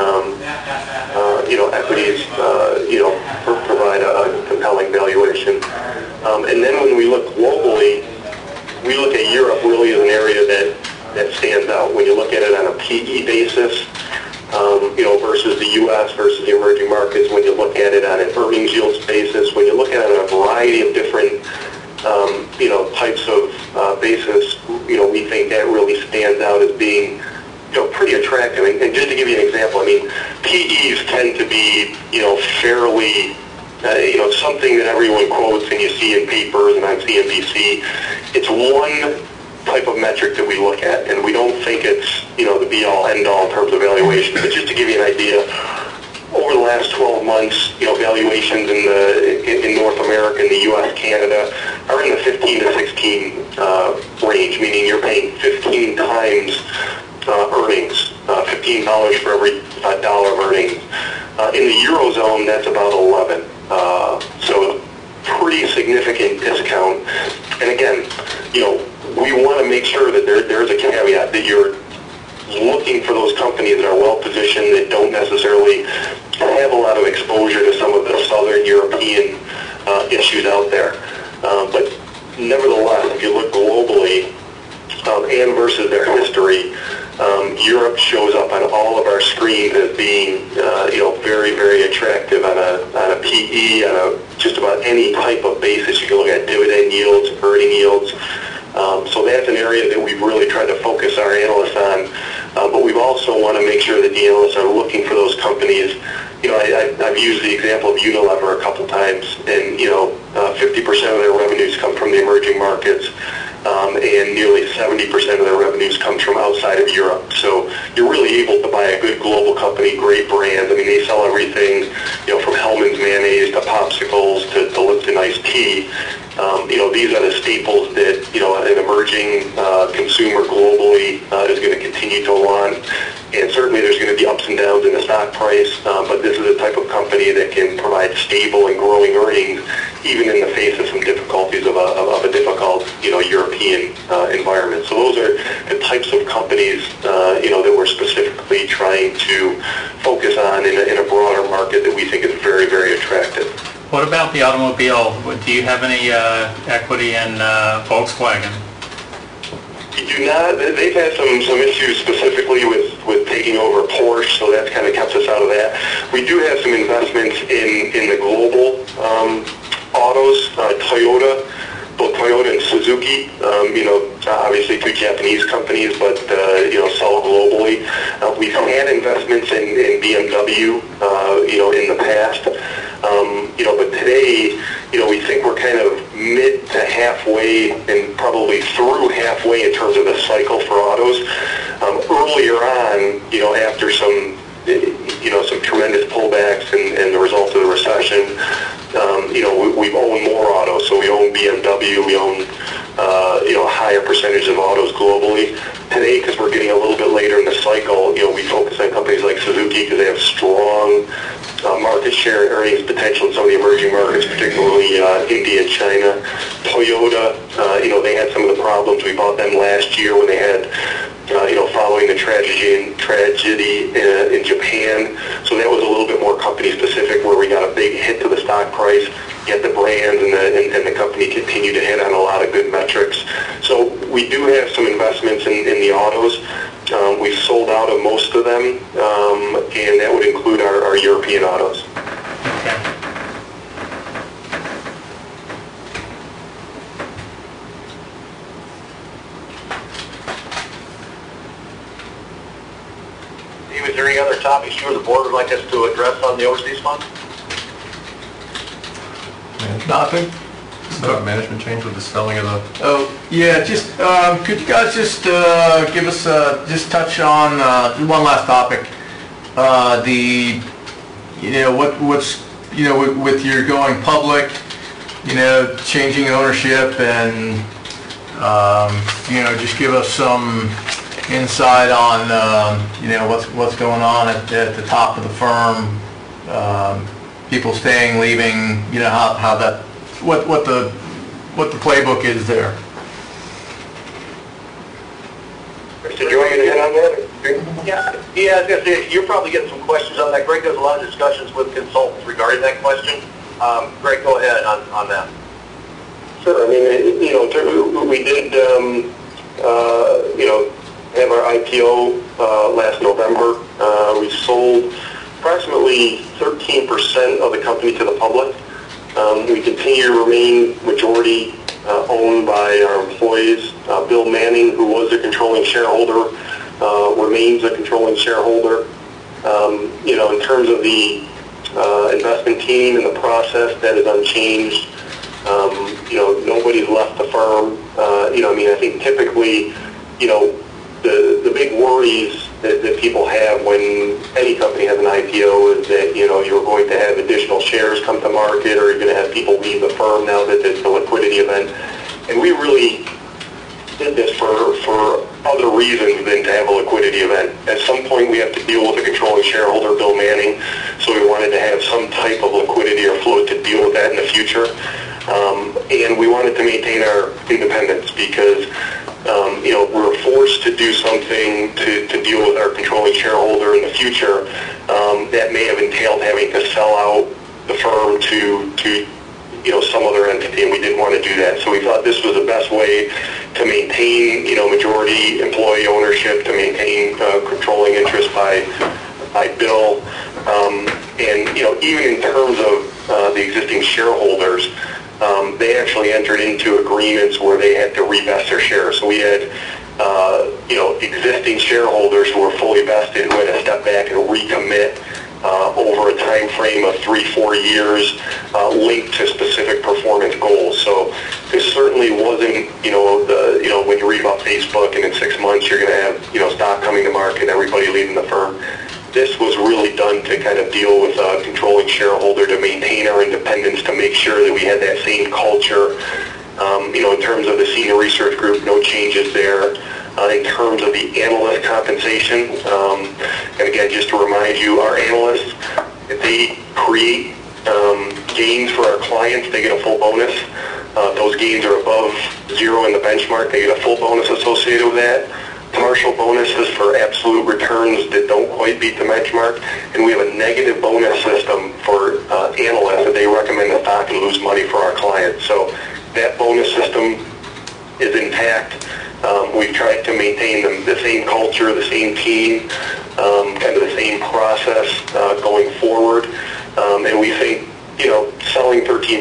equities, provide a compelling valuation. And then when we look globally, we look at Europe really as an area that stands out. When you look at it on a PE basis, versus the U.S. versus the emerging markets, when you look at it on an earnings yields basis, when you look at it on a variety of different types of basis, we think that really stands out as being, pretty attractive. And just to give you an example, I mean, PEs tend to be, fairly, something that everyone quotes and you see in papers and on CNBC. It's one type of metric that we look at, and we don't think it's, the be-all, end-all in terms of valuation. But just to give you an idea, over the last 12 months, valuations in North America, in the U.S., Canada, are in the 15 to 16 range, meaning you're paying 15 times earnings, $15 for every dollar of earnings. In the Eurozone, that's about 11. So pretty significant discount. And again, we want to make sure that there's a caveat that you're looking for those companies that are well positioned, that don't necessarily have a lot of exposure to some of the Southern European issues out there. But nevertheless, if you look globally and versus their history, Europe shows up on all of our screens as being, very, very attractive on a PE, on just about any type of basis. You can look at dividend yields, earning yields. So that's an area that we've really tried to focus our analysts on. But we've also want to make sure that the analysts are looking for those companies. I've used the example of Unilever a couple times, and 50% of their revenues come from the emerging markets. and nearly 70% of their revenues comes from outside of Europe. So you're really able to buy a good global company, great brand. I mean, they sell everything, from Hellmann's mayonnaise to popsicles to Lipton iced tea. These are the staples that, an emerging consumer globally is going to continue to want. And certainly there's going to be ups and downs in the stock price, but this is the type of company that can provide stable and growing earnings, even in the face of some difficulties of a difficult, European environment. So those are the types of companies, that we're specifically trying to focus on in a broader market that we think is very, very attractive. What about the automobile? Do you have any equity in Volkswagen? We do not. They've had some issues specifically with taking over Porsche, so that's kind of kept us out of that. We do have some investments in the global autos, Toyota, both Toyota and Suzuki. Obviously two Japanese companies, but sell globally. We've had investments in BMW, in the past. But today, we think we're kind of mid to halfway and probably through halfway in terms of the cycle for autos. Earlier on, after some tremendous pullbacks and the results of the recession, we've owned more autos. So we own BMW, we own, a higher percentage of autos globally. Today, because we're getting a little bit later in the cycle, we focus on companies like Suzuki because they have strong market share and earnings potential in some of the emerging markets, particularly India and China. Toyota, they had some of the problems. We bought them last year when they had, following the tragedy in Japan. So that was a little bit more company specific, where we got a big hit to the stock price, yet the brand and the company continue to hit on a lot of good metrics. So we do have some investments in the autos. We've sold out of most of them, and that would include our European autos. Okay. Steve, is there any other topics you or the board would like us to address on the overseas fund? Nothing. Management change with the selling of the... Oh, yeah, just, could you guys just give us, just touch on one last topic. What's, with your going public, changing ownership and, just give us some insight on, what's going on at the top of the firm, people staying, leaving, how that, what the playbook is there. Did you want me to hit on that? Yeah, I was going to say, you're probably getting some questions on that. Greg does a lot of discussions with consultants regarding that question. Greg, go ahead on that. Sure. I mean, we did, have our IPO last November. We sold approximately 13% of the company to the public. We continue to remain majority owned by our employees. Bill Manning, who was a controlling shareholder, remains a controlling shareholder. In terms of the investment team and the process, that is unchanged. Nobody's left the firm. I think typically, the big worries that people have when any company has an IPO is that, you're going to have additional shares come to market, or you're going to have people leave the firm now that it's a liquidity event. And we really did this for other reasons than to have a liquidity event. At some point, we have to deal with a controlling shareholder, Bill Manning, so we wanted to have some type of liquidity or float to deal with that in the future. And we wanted to maintain our independence because we're forced to do something to deal with our controlling shareholder in the future that may have entailed having to sell out the firm to some other entity, and we didn't want to do that. So we thought this was the best way to maintain, majority employee ownership, to maintain controlling interest by Bill. And, even in terms of the existing shareholders, they actually entered into agreements where they had to revest their shares. So we had, existing shareholders who were fully vested who had to step back and recommit over a time frame of 3-4 years, linked to specific performance goals. So this certainly wasn't, Facebook, and in 6 months you're going to have, stock coming to market, everybody leaving the firm. This was really done to kind of deal with a controlling shareholder, to maintain our independence, to make sure that we had that same culture. In terms of the senior research group, no changes there. In terms of the analyst compensation, and again, just to remind you, our analysts, if they create gains for our clients, they get a full bonus. Those gains are above zero in the benchmark, they get a full bonus associated with that. Partial bonuses for absolute returns that don't quite beat the benchmark, and we have a negative bonus system for analysts that they recommend the stock and lose money for our clients. So that bonus system is intact. We've tried to maintain the same culture, the same team, kind of the same process going forward, and we think selling 13%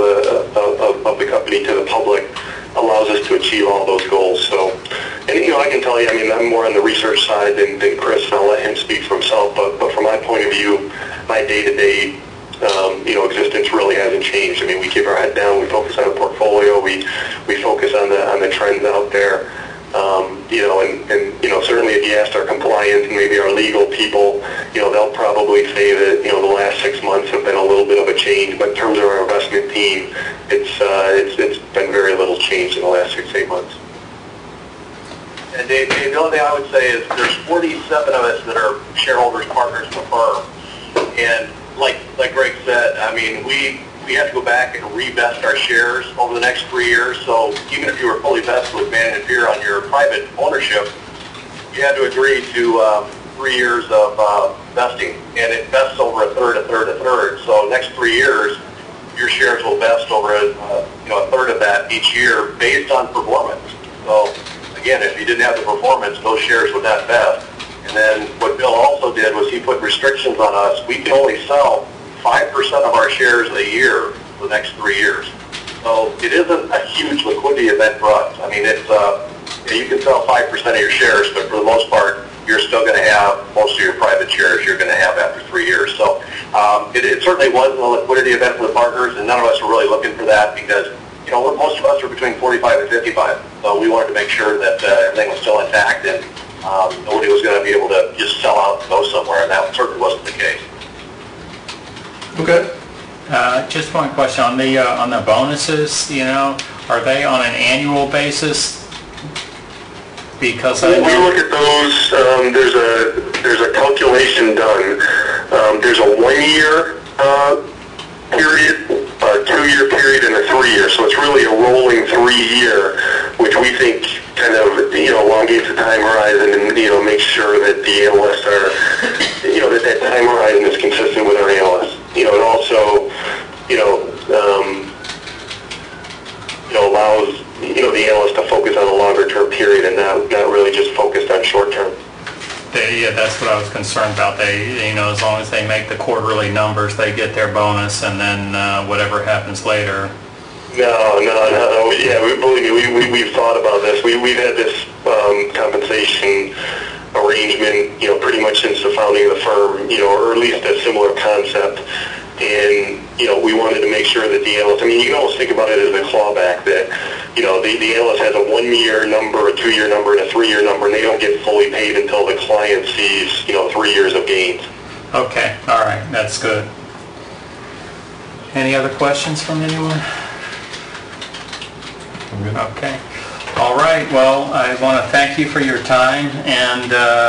of the company to the public allows us to achieve all those goals. So, and I can tell you, I'm more on the research side than Chris, and I'll let him speak for himself, but from my point of view, my day-to-day existence really hasn't changed. We keep our head down, we focus on the portfolio, we focus on the trends out there. Certainly if you asked our compliance and maybe our legal people, they'll probably say that, the last 6 months have been a little bit of a change, but in terms of our investment team, it's been very little change in the last 6-8 months. And Dave, the only thing I would say is there's 47 of us that are shareholders, partners in the firm, and like Greg said, we have to go back and revest our shares over the next 3 years. So even if you were fully vested with Manning & Peer on your private ownership, you had to agree to 3 years of vesting, and it vests over a third. So next 3 years, your shares will vest over a third of that each year based on performance. So again, if you didn't have the performance, those shares would not vest. And then what Bill also did was he put restrictions on us. We can only sell 5% of our shares a year for the next 3 years. So it isn't a huge liquidity event for us. It's you can sell 5% of your shares, but for the most part, you're still going to have most of your private shares you're going to have after 3 years. So it certainly wasn't a liquidity event for the partners, and none of us were really looking for that because most of us are between 45 and 55. So we wanted to make sure that everything was still intact and nobody was going to be able to just sell out and go somewhere, and that certainly wasn't the case. Okay. Just one question on the bonuses. Are they on an annual basis? Because we look at those. There's a calculation done. There's a 1 year period, a 2 year period, and a 3 year. So it's really a rolling 3 year, which we think kind of elongates the time horizon and makes sure that the analysts are that time horizon is consistent with our analysts. It also allows the analyst to focus on a longer term period and not really just focused on short term. That's what I was concerned about. As long as they make the quarterly numbers, they get their bonus, and then whatever happens later. No. Yeah, believe me, we've thought about this. We've had this compensation arrangement, pretty much since the founding of the firm, or at least a similar concept. And, we wanted to make sure that the analyst, you can almost think about it as a clawback that, the analyst has a 1 year number, a 2 year number, and a 3 year number, and they don't get fully paid until the client sees, 3 years of gains. Okay, all right, that's good. Any other questions from anyone? Okay. All right. Well, I want to thank you for your time and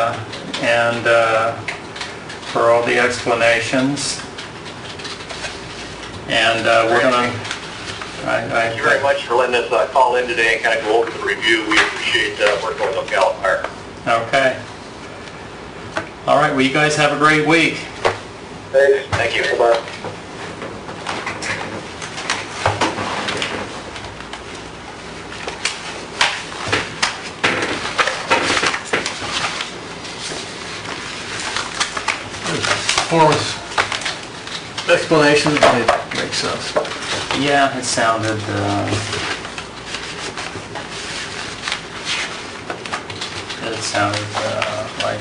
for all the explanations. And we're going to... Thank you very much for letting us call in today and kind of go over the review. We appreciate working with Ocala Fire. Okay. All right. Well, you guys have a great week. Thanks. Thank you. Bye-bye. Performance explanations make sense. Yeah, it sounded... like...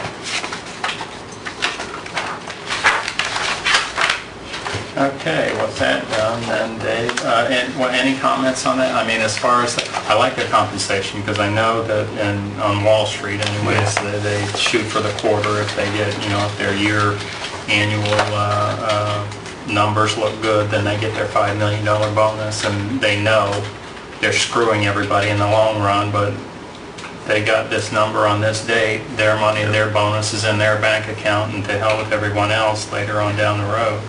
Okay, what's that done, then Dave, any comments on that? I mean, as far as, I like the compensation, because I know that on Wall Street anyways, they shoot for the quarter if they get, if their annual numbers look good, then they get their $5 million bonus, and they know they're screwing everybody in the long run, but they got this number on this date, their money, their bonus is in their bank account, and to hell with everyone else later on down the road.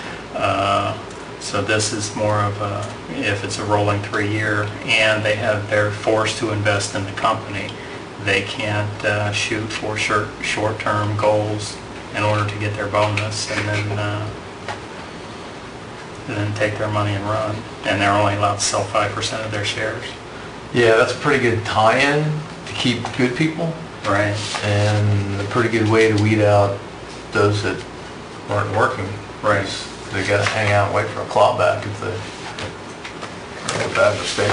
So this is more of a, if it's a rolling 3-year, and they're forced to invest in the company, they can't shoot for short-term goals in order to get their bonus, and then take their money and run. And they're only allowed to sell 5% of their shares. Yeah, that's a pretty good tie-in to keep good people. Right. And a pretty good way to weed out those that aren't working. Right. They got to hang out and wait for a clawback if they make a bad mistake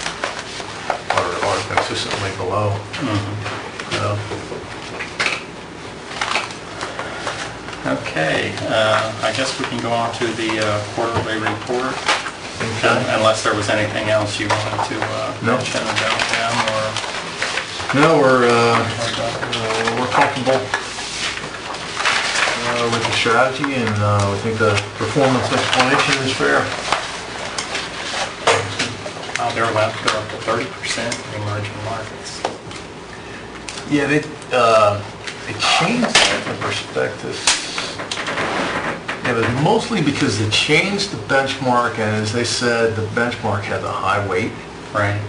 or consistently below. Okay, I guess we can go on to the quarterly report. Unless there was anything else you wanted to mention about them, or... No, we're comfortable with the strategy, and we think the performance explanation is fair. They're up to 30% in emerging markets. Yeah, they changed the prospectus. It was mostly because they changed the benchmark, and as they said, the benchmark had a high weight. Right.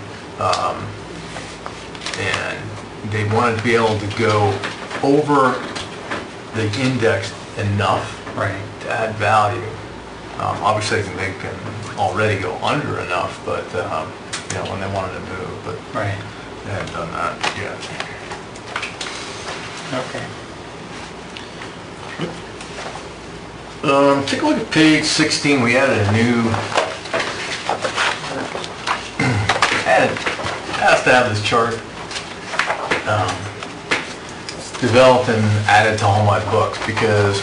And they wanted to be able to go over the index enough to add value. Obviously, they can already go under enough, but when they wanted to move, but they haven't done that yet. Okay. Take a look at page 16. We added a new. Asked to have this chart developed and added to all my books, because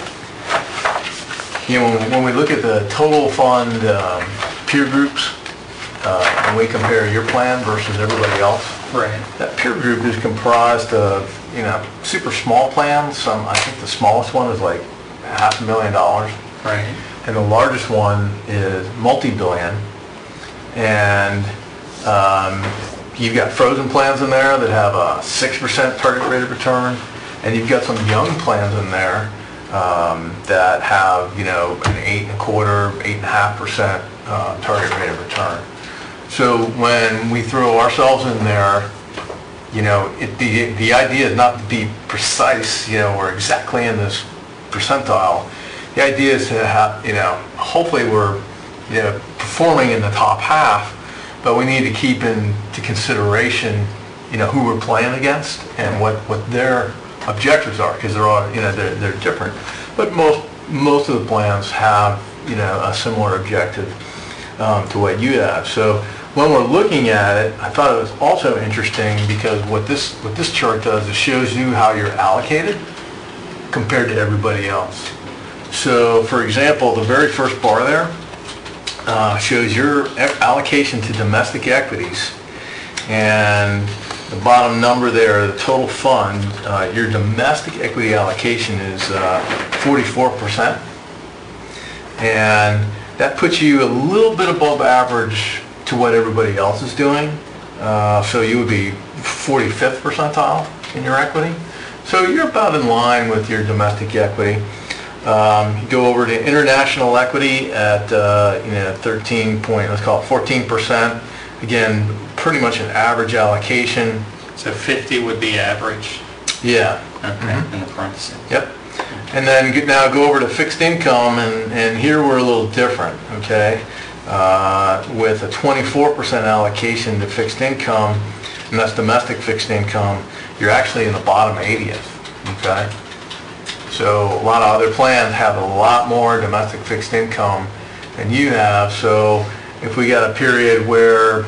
when we look at the total fund peer groups, and we compare your plan versus everybody else, that peer group is comprised of super small plans. I think the smallest one is like $500,000, and the largest one is multi-billion, and you've got frozen plans in there that have a 6% target rate of return, and you've got some young plans in there that have an 8.25%, 8.5% target rate of return. So when we throw ourselves in there, the idea is not to be precise, we're exactly in this percentile. The idea is to have, hopefully we're performing in the top half, but we need to keep into consideration, who we're playing against and what their objectives are, because they're all, they're different. But most of the plans have, a similar objective to what you have. So when we're looking at it, I thought it was also interesting, because what this chart does is shows you how you're allocated compared to everybody else. So for example, the very first bar there shows your allocation to domestic equities, and the bottom number there, the total fund, your domestic equity allocation is 44%, and that puts you a little bit above average to what everybody else is doing. So you would be 45th percentile in your equity. So you're about in line with your domestic equity. You go over to international equity at 14%. Again, pretty much an average allocation. So 50 would be average. Yeah. Okay. In the parentheses. Yep. And then now go over to fixed income, and here we're a little different. Okay. With a 24% allocation to fixed income, and that's domestic fixed income, you're actually in the bottom 80th. Okay. So a lot of other plans have a lot more domestic fixed income than you have. So if we got a period where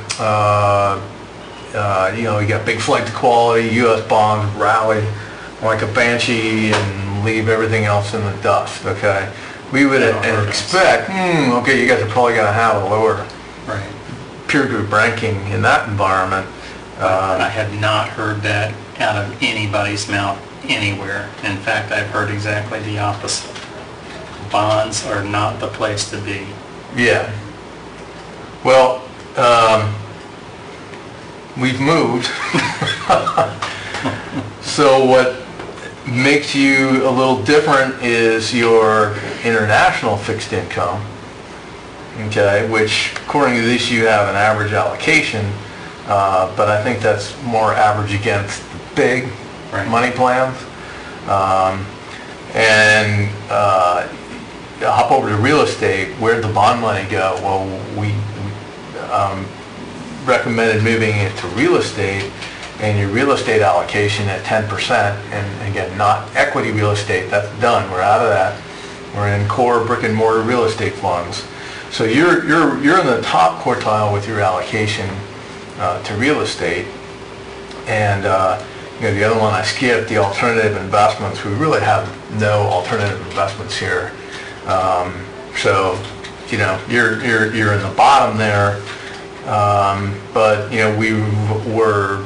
you got big flight to quality, U.S. bonds rally like a banshee and leave everything else in the dust. Okay, we would Never heard of it. expect, okay, you guys are probably gonna have a lower Right. peer group ranking in that environment. I have not heard that out of anybody's mouth anywhere. In fact, I've heard exactly the opposite. Bonds are not the place to be. Yeah. Well, we've moved. So what makes you a little different is your international fixed income, okay, which according to this you have an average allocation, but I think that's more average against the big Right. money plans. And hop over to real estate. Where'd the bond money go? Well, we recommended moving it to real estate, and your real estate allocation at 10%, and again, not equity real estate, that's done, we're out of that. We're in core brick and mortar real estate funds. So you're in the top quartile with your allocation to real estate. And the other one I skipped, the alternative investments, we really have no alternative investments here. So, you're in the bottom there. But we were,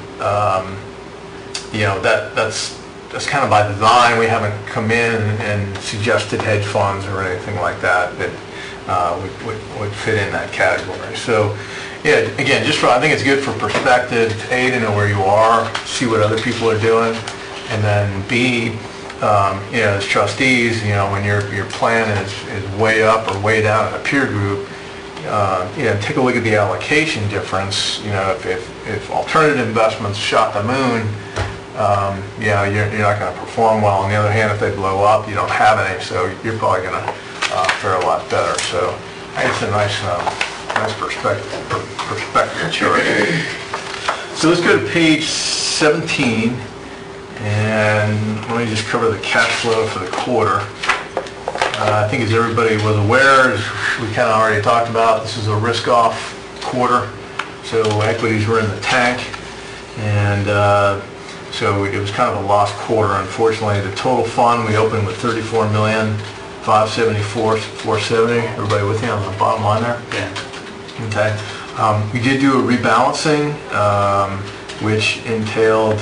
that's kind of by design. We haven't come in and suggested hedge funds or anything like that would fit in that category. So, yeah, again, I think it's good for perspective, A, to know where you are, see what other people are doing, and then B, as trustees, when your plan is way up or way down in a peer group, take a look at the allocation difference. If alternative investments shot the moon, you're not going to perform well. On the other hand, if they blow up, you don't have any, so you're probably going to fare a lot better. So I think it's a nice perspective chart. So let's go to page 17, and let me just cover the cash flow for the quarter. I think as everybody was aware, as we kind of already talked about, this is a risk-off quarter, so equities were in the tank, and so it was kind of a lost quarter, unfortunately. The total fund, we opened with $34,574,470. Everybody with you on the bottom line there? Yeah. Okay. We did do a rebalancing, which entailed,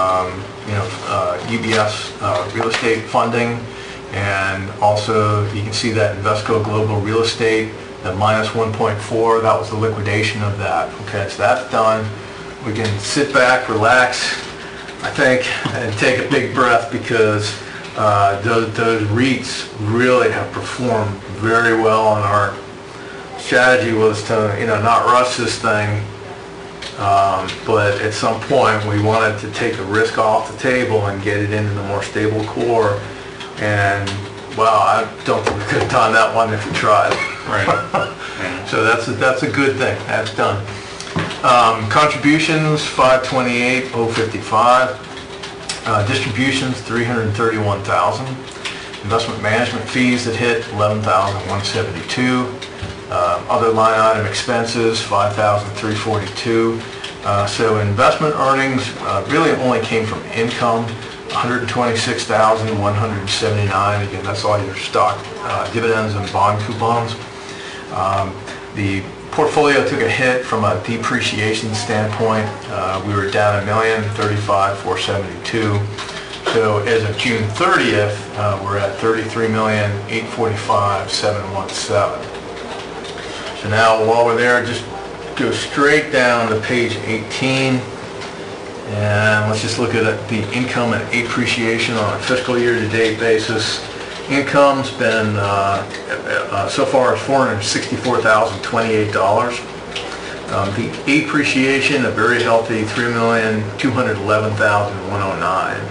UBS real estate funding, and also you can see that Invesco Global Real Estate, the minus 1.4, that was the liquidation of that. Okay, so that's done. We can sit back, relax, I think, and take a big breath, because those REITs really have performed very well, and our strategy was to not rush this thing, but at some point we wanted to take the risk off the table and get it into the more stable core, and I don't think we could have done that one if we tried. Right. So that's a good thing. That's done. Contributions $528,055. Distributions $331,000. Investment management fees that hit $11,172. Other line item expenses $5,342. So investment earnings really only came from income, $126,179. Again, that's all your stock dividends and bond coupons. The portfolio took a hit from a depreciation standpoint. We were down $1,035,472. So as of June 30th, we're at $33,845,717. So now while we're there, just go straight down to page 18, and let's just look at the income and appreciation on a fiscal year-to-date basis. Income's been so far is $464,028. The appreciation, a very healthy $3,211,109.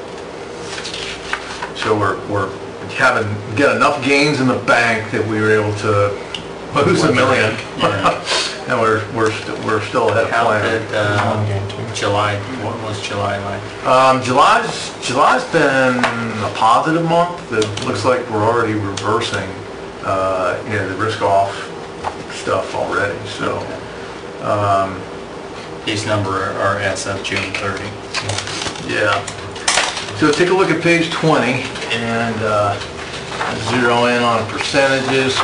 So we're got enough gains in the bank that we were able to lose $1 million. Yeah. And we're still ahead of How plan. did July, what was July like? July's been a positive month. It looks like we're already reversing, the risk-off stuff already. So, These numbers are as of June 30. yeah. So take a look at page 20, and zero in on percentages.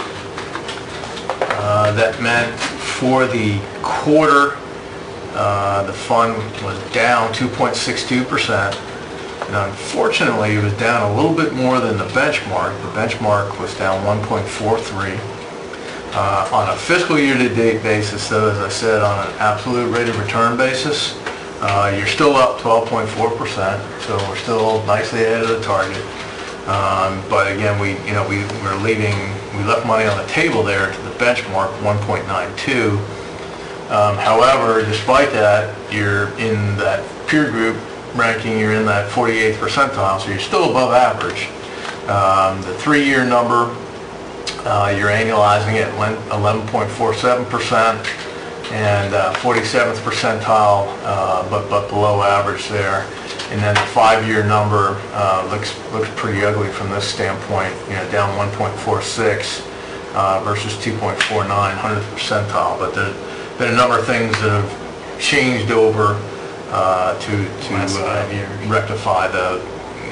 That meant for the quarter, the fund was down 2.62%. And unfortunately, it was down a little bit more than the benchmark. The benchmark was down 1.43. On a fiscal year-to-date basis, though, as I said, on an absolute rate of return basis, you're still up 12.4%, so we're still nicely ahead of the target. But again, we left money on the table there to the benchmark 1.92. However, despite that, you're in that peer group ranking, you're in that 48th percentile, so you're still above average. The 3-year number, you're annualizing at 11.47% and 47th percentile, but below average there. And then the 5-year number looks pretty ugly from this standpoint, down 1.46 versus 2.49, 100th percentile. But there's been a number of things that have changed over to rectify the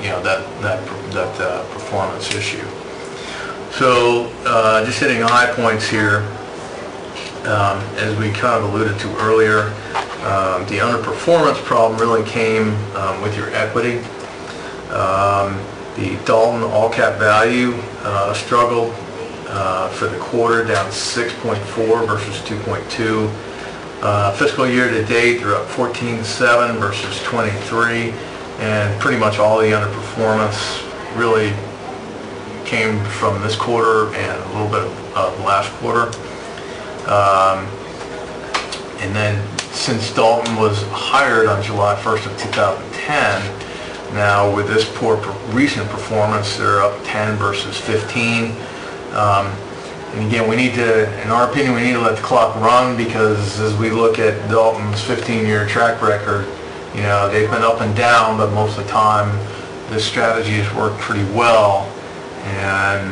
that performance issue. So just hitting high points here, as we kind of alluded to earlier, the underperformance problem really came with your equity. The Dalton all-cap value struggled for the quarter, down 6.4 versus 2.2. Fiscal year to date, they're up 14.7 versus 23, and pretty much all the underperformance really came from this quarter and a little bit of last quarter. And then since Dalton was hired on July 1st of 2010, now with this poor recent performance, they're up 10 versus 15. And again, in our opinion, we need to let the clock run, because as we look at Dalton's 15-year track record, they've been up and down, but most of the time this strategy has worked pretty well. And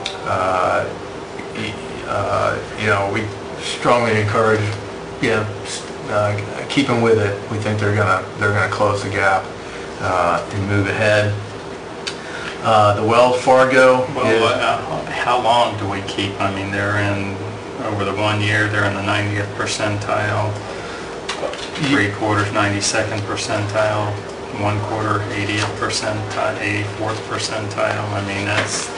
we strongly encourage, keeping with it. We think they're gonna close the gap and move ahead. The Wells Fargo. How long do we keep? I mean, over the 1 year, they're in the 90th percentile, 3 quarters, 92nd percentile, 1 quarter, 80th percentile, 84th percentile. I mean, that's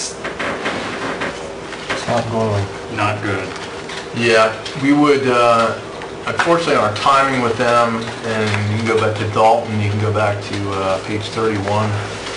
It's not going. not good. Yeah, we would, unfortunately, our timing with them, and you can go back to Dalton, you can go back to page 31.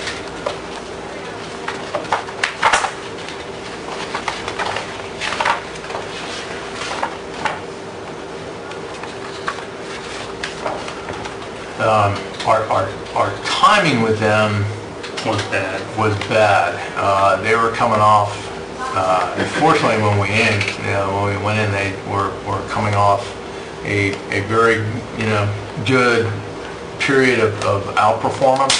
Our timing with them Was bad. They were coming off, unfortunately when we went in, they were coming off a very, good period of outperformance.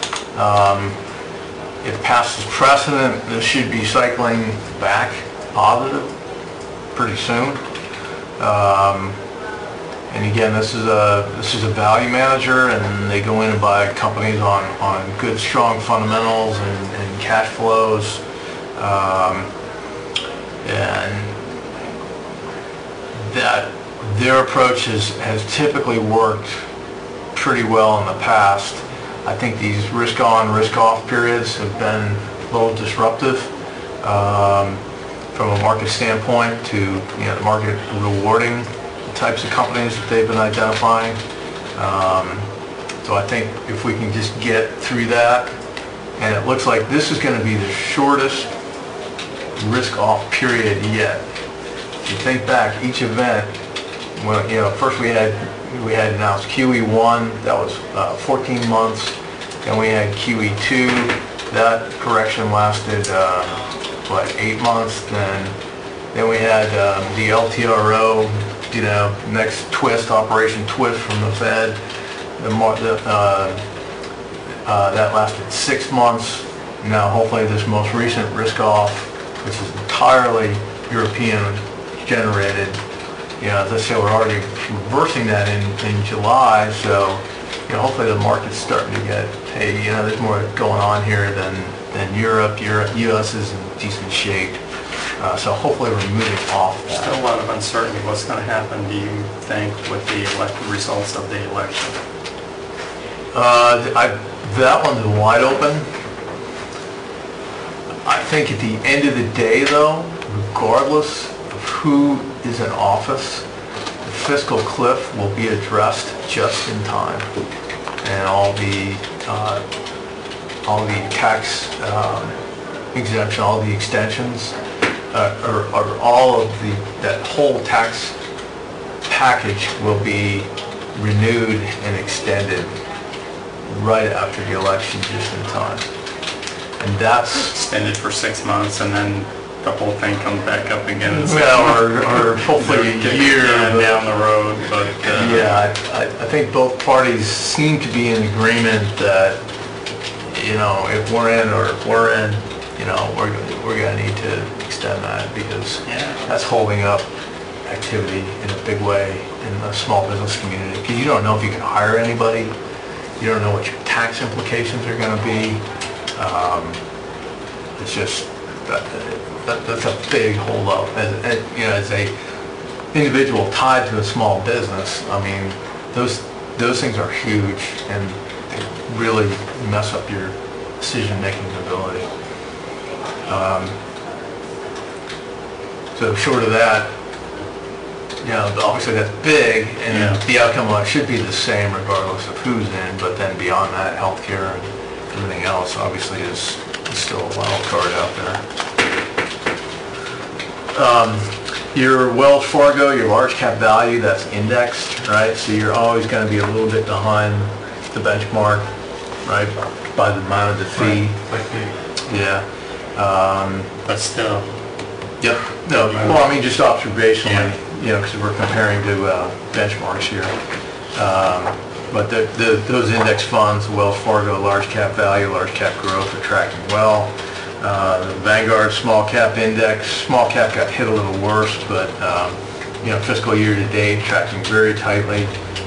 If passes precedent, this should be cycling back positive pretty soon. And again, this is a value manager, and they go in and buy companies on good, strong fundamentals and cash flows, and that their approach has typically worked pretty well in the past. I think these risk-on, risk-off periods have been a little disruptive from a market standpoint, to the market rewarding types of companies that they've been identifying. So I think if we can just get through that, and it looks like this is going to be the shortest risk-off period yet. If you think back, each event, well, first we had announced QE1, that was 14 months, and we had QE2, that correction lasted 8 months. Then we had the LTRO, next twist, Operation Twist from the Fed. That lasted 6 months. Now, hopefully, this most recent risk-off, which is entirely European generated, as I said, we're already reversing that in July. So, hopefully, the market's starting to get, hey, there's more going on here than than Europe. US is in decent shape. So hopefully we're moving off that. Still a lot of uncertainty. What's going to happen, do you think, with the results of the election? That one's wide open. I think at the end of the day, though, regardless of who is in office, the fiscal cliff will be addressed just in time, and all the tax exemption, all the extensions, or all of that whole tax package will be renewed and extended right after the election, just in time. And that's Extended for 6 months and then the whole thing comes back up again. or hopefully a year down the road, but... Yeah, I think both parties seem to be in agreement that, you know, if we're in or if we're in, you know, we're going to need to extend that, because that's holding up activity in a big way in the small business community. Because you don't know if you can hire anybody. You don't know what your tax implications are going to be. It's just, that's a big holdup. You know, as a individual tied to a small business, I mean, those things are huge and they really mess up your decision-making ability. So short of that, you know, obviously that's big, and the outcome should be the same regardless of who's in, but then beyond that, healthcare and everything else obviously is still a wild card out there. Your Wells Fargo, your large cap value, that's indexed, right? So you're always going to be a little bit behind the benchmark, right, by the amount of the fee. Yeah. But still. Yep. No, well, I mean, just observationally, you know, because we're comparing to benchmarks here. But those index funds, Wells Fargo, large cap value, large cap growth, are tracking well. The Vanguard small cap index, small cap got hit a little worse, but you know, fiscal year to date tracking very tightly,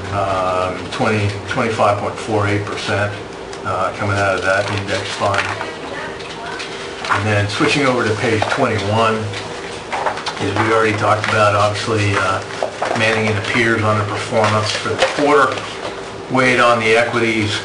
25.48% coming out of that index fund. And then switching over to page 21, as we already talked about, obviously Manning and Appears underperformance for the quarter weighed on the equities,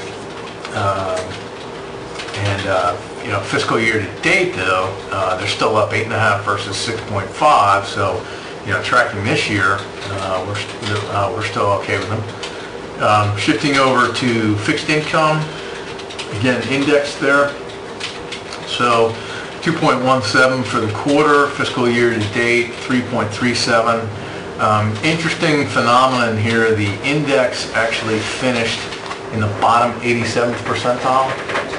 you know, fiscal year to date though, they're still up 8.5 versus 6.5. So, you know, tracking this year, we're still okay with them. Shifting over to fixed income, again indexed there. So 2.17 for the quarter, fiscal year to date 3.37. Interesting phenomenon here, the index actually finished in the bottom 87th percentile.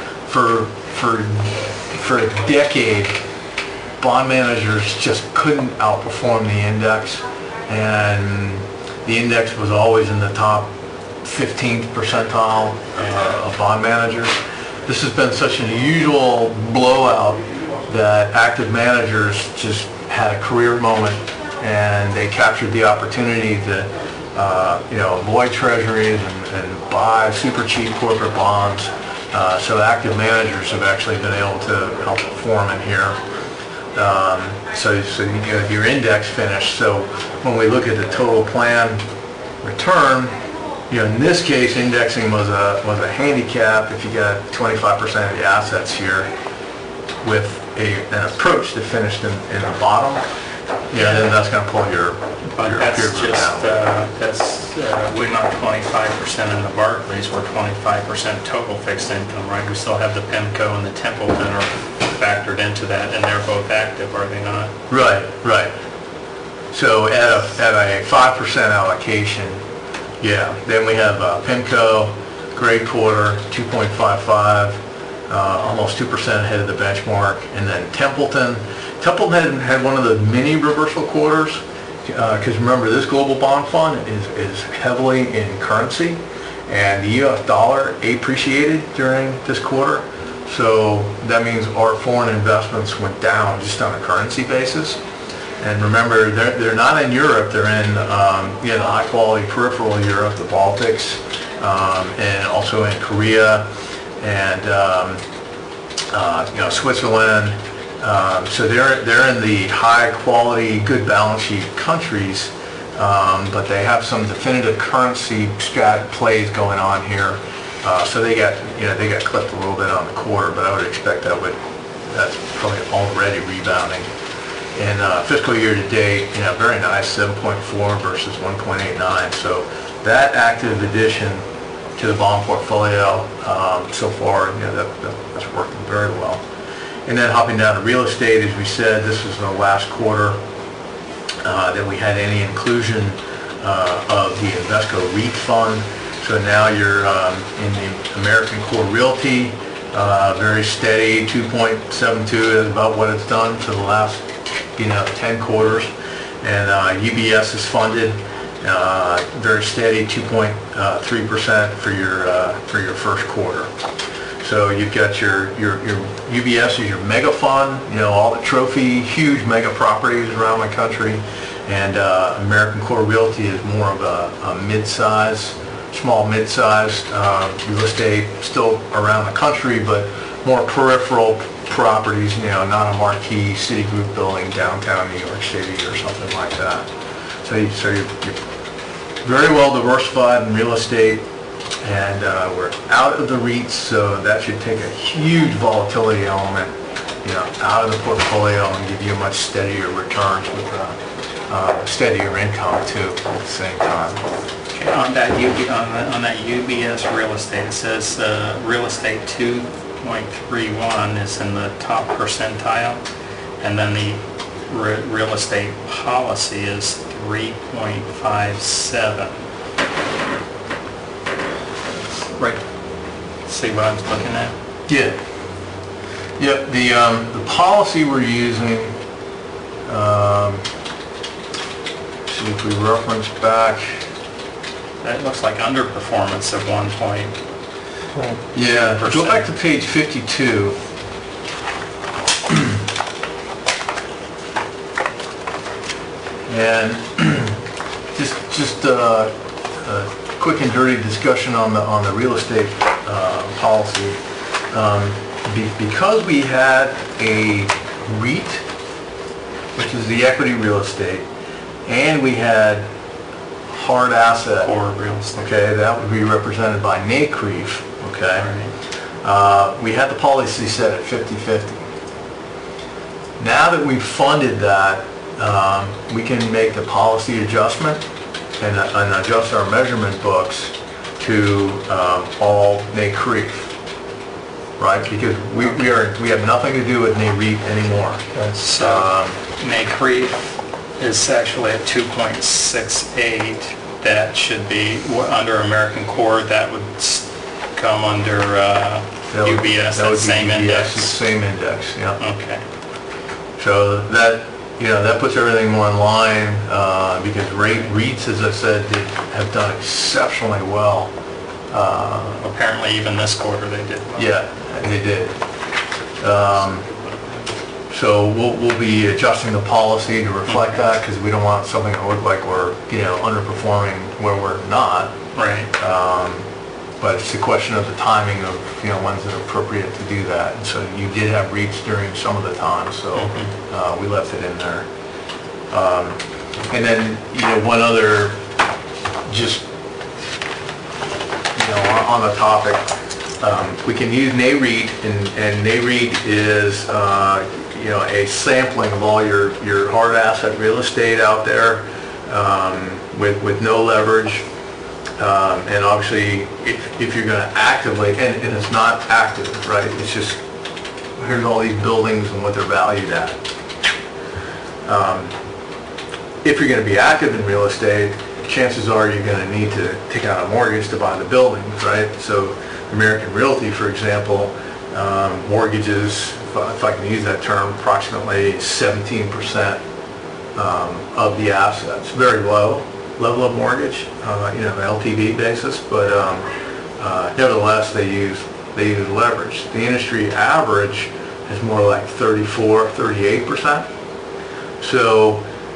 For a decade, bond managers just couldn't outperform the index, and the index was always in the top 15th percentile of bond managers. This has been such an unusual blowout that active managers just had a career moment, and they captured the opportunity to you know, avoid treasuries and buy super cheap corporate bonds. So active managers have actually been able to outperform in here. So you know, your index finished. So when we look at the total plan return, you know, in this case, indexing was a handicap if you got 25% of the assets here, with an approach that finished in the bottom. Yeah, then that's going to pull your But peer that's group just, down. we're not 25% in the Barclays, we're 25% total fixed income, right? We still have the PIMCO and the Templeton are factored into that, and they're both active, are they not? Right, right. So at a 5% allocation, yeah, then we have PIMCO, great quarter, 2.55, almost 2% ahead of the benchmark, and then Templeton. Templeton had one of the mini reversal quarters, because remember, this global bond fund is heavily in currency, and the US dollar appreciated during this quarter. So that means our foreign investments went down just on a currency basis. And remember, they're not in Europe, they're in you know, the high quality peripheral Europe, the Baltics, and also in Korea. And Switzerland. So they're in the high quality, good balance sheet countries, but they have some definitive currency plays going on here. So they got clipped a little bit on the quarter, but I would expect that's probably already rebounding. And fiscal year to date, very nice, 7.4 versus 1.89. So that active addition to the bond portfolio so far, that's working very well. And then hopping down to real estate, as we said, this was the last quarter that we had any inclusion of the Invesco REIT fund. So now you're in the American Core Realty, very steady, 2.72 is about what it's done for the last 10 quarters. And UBS is funded, very steady, 2.3% for your first quarter. So you've got your UBS is your mega fund, all the trophy, huge mega properties around the country, and American Core Realty is more of a mid-size, small mid-sized real estate, still around the country, but more peripheral properties, not a marquee Citigroup building downtown New York City or something like that. So you're very well diversified in real estate, and we're out of the REITs, so that should take a huge volatility element, out of the portfolio and give you much steadier returns with steadier income too at the same time. Okay, on that UBS real estate, it says real estate 2.31 is in the top percentile, and then the real estate policy is 3.57. Right. See what I was looking at? Yeah. Yep. The policy we're using. See if we reference back. That looks like underperformance of 1 point. Yeah. Go back to page 52. And just a quick and dirty discussion on the real estate policy. Because we had a REIT, which is the equity real estate, and we had hard asset, Core real estate. okay, that would be represented by NCREIF, okay. We had the policy set at 50-50. Now that we've funded that, we can make the policy adjustment and adjust our measurement books to all NCREIF, right? Because we have nothing to do with NAREIT anymore. So NCREIF is actually at 2.68. That should be under American Core. That would come under UBS, that same index. Same index, yeah. Okay. So that puts everything more in line because REITs, as I said, have done exceptionally well. Apparently, even this quarter they did well. Yeah, they did. So we'll be adjusting the policy to reflect that because we don't want something to look like we're underperforming where we're not. Right. But it's a question of the timing of when's it appropriate to do that. And so you did have REITs during some of the time, so we left it in there. And then one other just on the topic, we can use NAREIT, and NAREIT is a sampling of all your hard asset real estate out there with no leverage. And obviously, if you're going to actively, and it's not active, right? It's just, here's all these buildings and what they're valued at. If you're going to be active in real estate, chances are you're going to need to take out a mortgage to buy the buildings, right? So American Realty, for example, mortgages, if I can use that term, approximately 17% of the assets. Very low level of mortgage, LTV basis, but nevertheless they use leverage. The industry average is more like 34-38%. So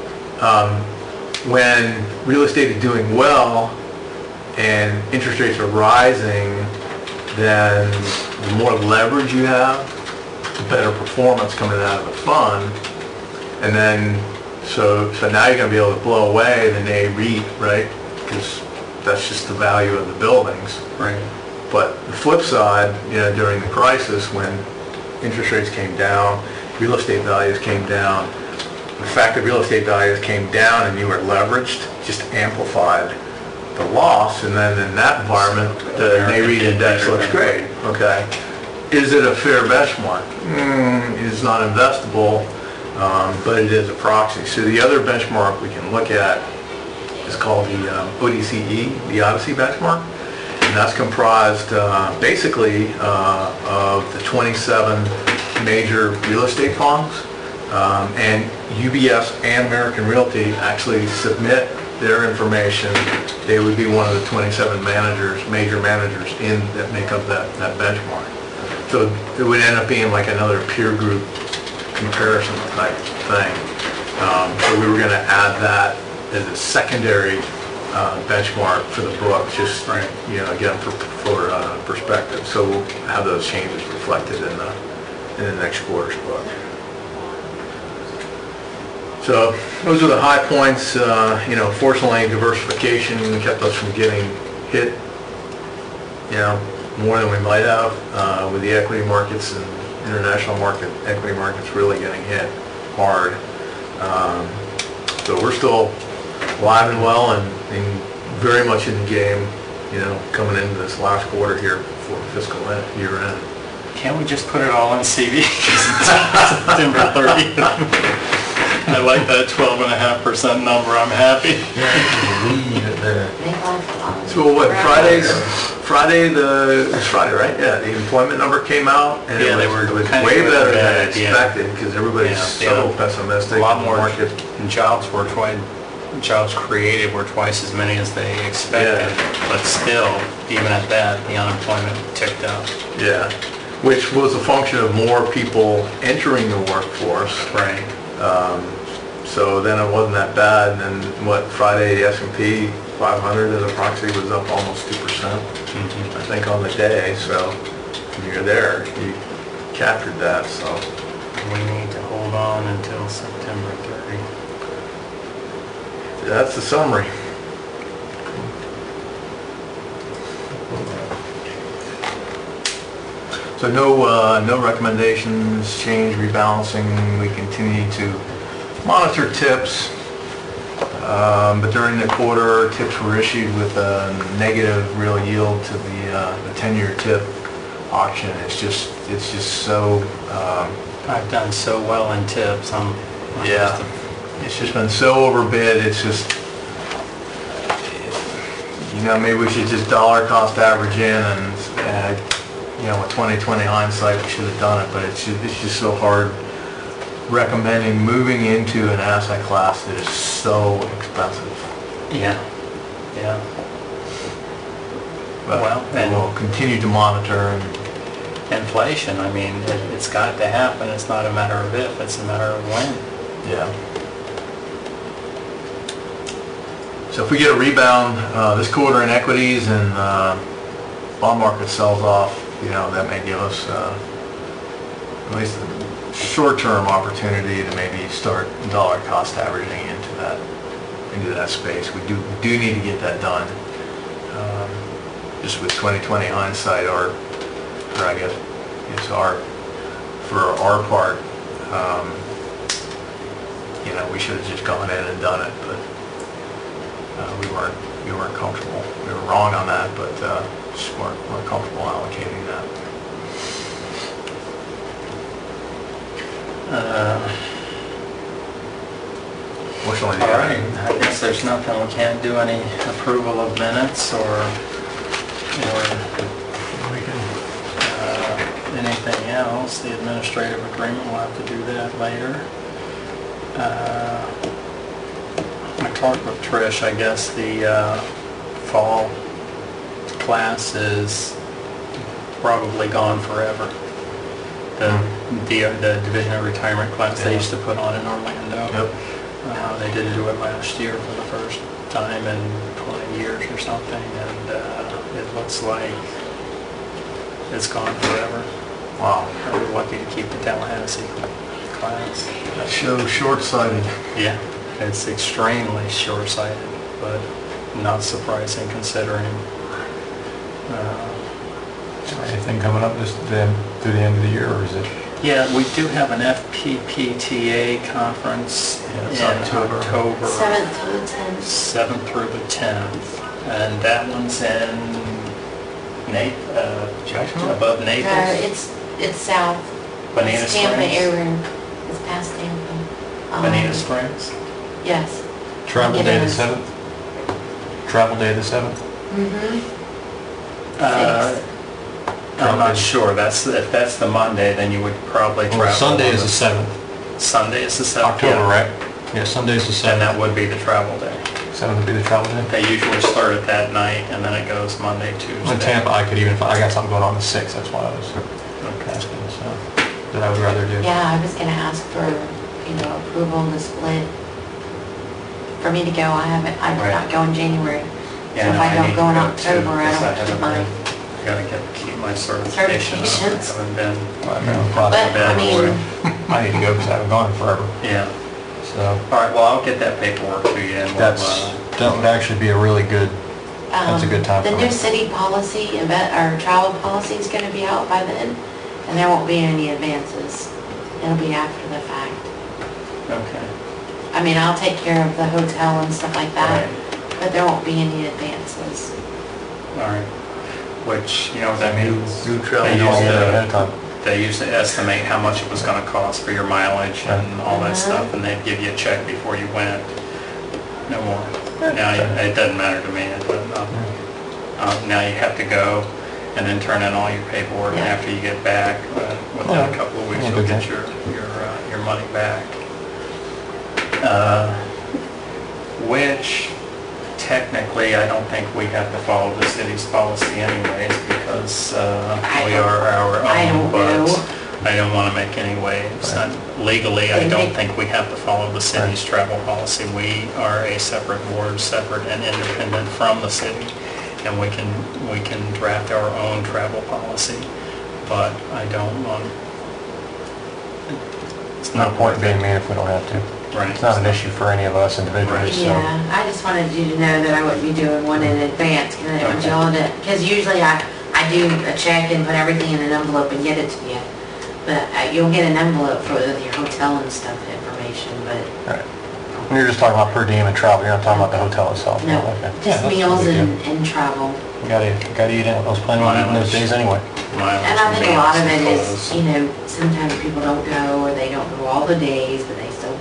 when real estate is doing well and interest rates are rising, then the more leverage you have, better performance coming out of the fund. And then, so now you're going to be able to blow away the NAREIT, right? Because that's just the value of the buildings. Right. But the flip side, during the crisis when interest rates came down, real estate values came down, the fact that real estate values came down and you were leveraged just amplified the loss. And then in that environment, the NAREIT index looks great. Okay. Is it a fair benchmark? It's not investable, but it is a proxy. So the other benchmark we can look at is called the ODCE, the Odyssey benchmark. And that's comprised basically of the 27 major real estate funds. And UBS and American Realty actually submit their information. They would be one of the 27 major managers that make up that benchmark. So it would end up being like another peer group comparison type thing. So we were going to add that as a secondary benchmark for the book, just again for perspective. So we'll have those changes reflected in the next quarter's book. So those are the high points. Fortunately, diversification kept us from getting hit, more than we might have with the equity markets and international equity markets really getting hit hard. So we're still alive and well and very much in the game, coming into this last quarter here before fiscal year end. Can't we just put it all in CV? September 30th. I like that 12.5% number. I'm happy. So what, Friday, it's Friday, right? Yeah, the employment number came out and it was way better than expected because everybody's so pessimistic. A lot more market. Jobs created were twice as many as they expected, but still, even at that, the unemployment ticked up. Yeah, which was a function of more people entering the workforce. Right. So then it wasn't that bad. And then Friday, the S&P 500 as a proxy was up almost 2%, I think, on the day. So when you're there, you captured that. So we need to hold on until September 30. That's the summary. So no recommendations, change, rebalancing. We continue to monitor tips, but during the quarter, tips were issued with a negative real yield to the 10-year tip auction. It's just so. I've done so well in tips. It's just been so overbid. It's just, maybe we should just dollar cost average in and with 20/20 hindsight, we should have done it, but it's just so hard recommending moving into an asset class that is so expensive. Yeah. But we'll continue to monitor inflation. I mean, it's got to happen. It's not a matter of if, it's a matter of when. Yeah. So if we get a rebound this quarter in equities and bond market sells off, that may give us at least a short-term opportunity to maybe start dollar cost averaging into that space. We do need to get that done. Just with 20/20 hindsight, or I guess for our part, we should have just gone in and done it, but we weren't comfortable. We were wrong on that, but just weren't comfortable allocating that. All right. I guess there's nothing. We can't do any approval of minutes or anything else. The administrative agreement, we'll have to do that later. I talked with Trish. I guess the fall class is probably gone forever. The Division of Retirement class they used to put on in Orlando. Yep. They didn't do it last year for the first time in 20 years or something, and it looks like it's gone forever. Wow. We're lucky to keep the Tallahassee class. That shows short-sighted. Yeah, it's extremely short-sighted, but not surprising considering. Anything coming up this, through the end of the year, or is it? Yeah, we do have an FPPTA conference it's in October. October 7th to the 10th. 7th through the 10th, and that one's in Jacksonville? above No, Naples. it's south. Bonita It's Tampa Springs? area. It's past Tampa. Bonita Springs? Yes. Travel It day the is. 7th? Travel day the 7th? Mm-hmm. I'm not sure. If that's the Monday, then you would probably travel. Well, Sunday on is the 7th. Sunday is the 7th. October, yeah. right? Yeah, Sunday's the And 7th. that would be the travel day. 7th would be the travel day. They usually start it that night, and then it goes Monday, Tuesday. In Tampa, I could even, I got something going on the 6th, that's why I was Okay. asking, so, that I would rather do. Yeah, I was gonna ask for, approval to split. For me to go, I'm Right. not going January. So Yeah, if no, I need don't to go in too, October, I because don't haven't get my, been- I gotta keep my certification. up. Certifications. I haven't been, but, bad I mean, I need to go because I haven't gone in forever, yeah. so. All right, well, I'll get that paperwork to you, and we'll, That would actually be a really good, that's a good time the for new me. city policy, our travel policy is gonna be out by then, and there won't be any advances. It'll be after the fact. okay. I mean, I'll take care of the hotel and stuff like that, Right. but there won't be any advances. All right. Which, you know what that means? New travel. They You used don't get it to- ahead of time. They used to estimate how much it was gonna cost for your mileage and all that Uh-huh. stuff, and they'd give you a check before you went. No more. Now, it doesn't matter to me, but now you have to go and then turn in all your paperwork, and Yeah. after you get back, within a couple of weeks, Yeah, you'll good get thing. your money back. Which technically, I don't think we have to follow the city's policy anyways, because we are our I own, don't know. but I don't want to make any waves. Legally, I don't think we have to follow the city's travel policy. We are a separate board, separate and independent from the city, and we can draft our own travel policy, but I don't want, it's No not point worth being it. made if we don't have to. Right. It's not an issue for any of us individually, so. Yeah, I just wanted you to know that I wouldn't be doing one in advance, because I didn't want y'all to, because usually I do a check and put everything in an envelope and get it to you. But you'll get an envelope for your hotel and stuff information, but Right. When you're just talking about per diem and travel, you're not talking about the hotel itself? no, Okay. Yeah, just that's no meals big deal. and travel. You gotta eat in. I was planning on eating those days anyway. Mileage And I think a lot of it meals, is, tolls. sometimes people don't go, or they don't go all the days, but they still,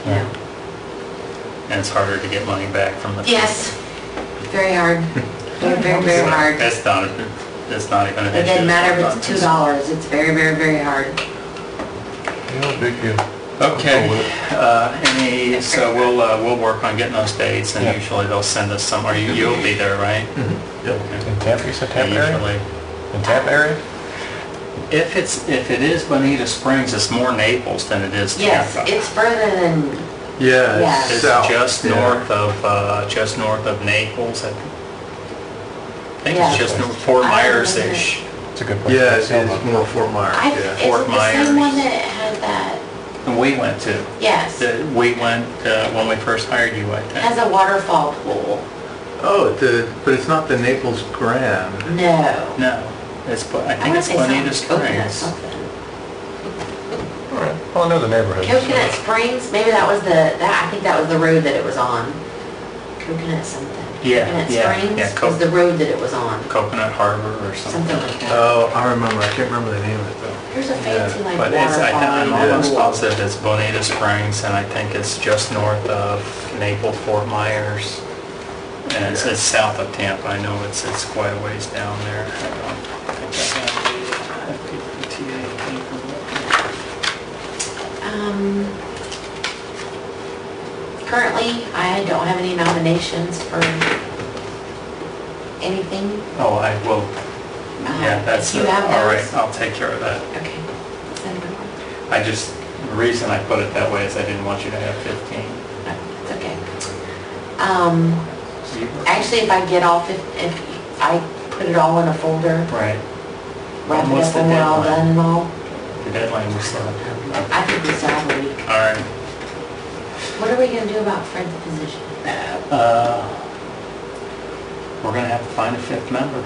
And it's harder to get money back from the. Yes, very hard, very, very hard. It's not even an issue. It doesn't matter if It's it's not- $2, it's very, very, very hard. No big deal. Okay, Cool with so we'll work on getting those dates, and Yeah. usually they'll send us some, or you'll be there, right? Yep. In Tampa, you said Yeah, Tampa area? usually. In Tampa area? If it is Bonita Springs, it's more Naples than it is Yes, Tampa. it's further than, Yeah, Yeah. it's It's south. just Yeah. north of Naples. I think Yeah. it's just north Fort I don't Myers-ish. It's a good place. Yeah, to it's sail, it's though. more Fort Myers, is yeah. it Fort the same Myers. one that had that? And we went to. Yes, it We went, when we first hired you, I think. has a waterfall pool. Oh, but it's not the Naples Grand. No. No, I I think would it's say Bonita something, Coconut Springs. something. All right. Well, I know the neighborhood. so- Coconut Springs, maybe that was I think that was the road that it was on. Coconut something. Yeah, Coconut yeah, Springs yeah, was the road that it was on. Coconut Harbor or something. Something like that. Oh, I remember. I can't remember the name of it though. There's a fancy like But waterfall. I'm almost pool. positive it's Bonita Springs, and I think it's just north of Naples, Fort Myers. And it's south of Tampa. I know it's quite a ways down there. I don't think I have the FPTA Currently, I don't have any nominations for anything. Oh, I will, yeah, that's, You have all right, those? I'll take care of that. Okay. Send them on. The reason I put it that way is I didn't want you to have 15. No, it's okay. Actually, if I get if I put it all in a folder, Right, wrap it What's up the when we're all deadline? done and all. The deadline was still. I think we still have a week. All right. What are we gonna do about Fred's position? We're gonna have to find a fifth member.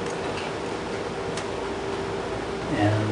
And,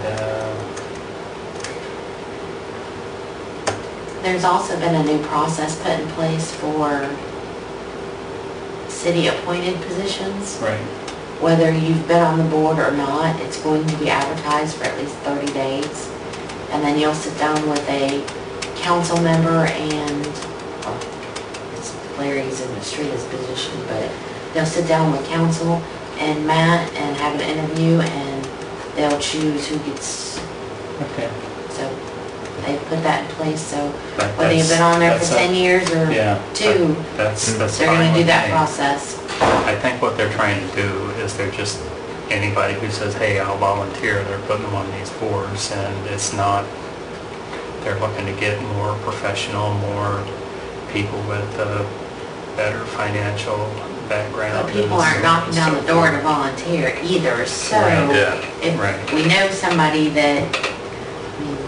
There's also been a new process put in place for city-appointed positions. right, Whether you've been on the board or not, it's going to be advertised for at least 30 days. And then you'll sit down with a council member and, well, it's Larry's in Estrada's position, but they'll sit down with council and Matt and have an interview, and they'll choose who gets, okay. so they put that in place, so But whether you've been on there for that's a- 10 years or Yeah. 2, That's they're fine gonna do with that me. process. I think what they're trying to do is they're just, anybody who says, hey, I'll volunteer, they're putting them on these boards, and it's not, they're looking to get more professional, more people with a better financial background. But people aren't knocking down the door to volunteer either, so Right, yeah, right. if we know somebody that, I mean,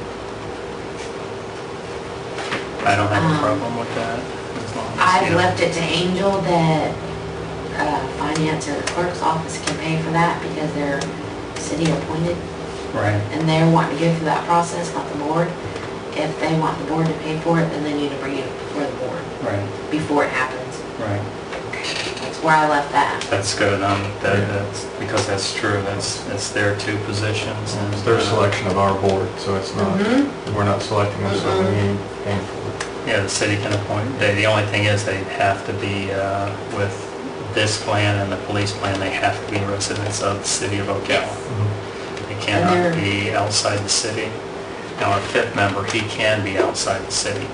I don't have a problem with that, as long as, you I've know. left it to Angel that finance or the clerk's office can pay for that because they're city appointed Right, and they're wanting to go through that process, not the board. If they want the board to pay for it, then they need to bring it before the board, right, before it happens. right. That's where I left that. That's good, that's, because that's true, it's their 2 positions. And It's their selection of our board, so it's not, Mhm. we're not selecting them, so we ain't paying for it. Yeah, the city can appoint, the only thing is they have to be, with this plan and the police plan, they have to be residents of the city of Ocala. They cannot they're- be outside the city. Now, our 5th member, he can be outside the city.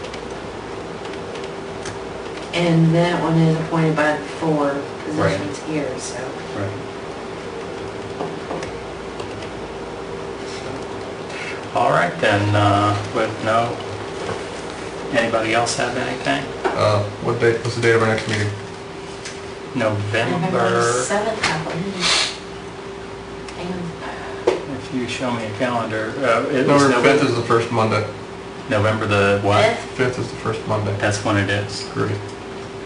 And that one is appointed by the 4 positions here, so. Right. All right, then, with no, anybody else have anything? What date, what's the date of our next meeting? November November, 7th, I believe. Hang on. if you show me a calendar, it was November 5th November, is the first Monday. November the what? 5th? 5th is the first Monday. That's when it is. Great.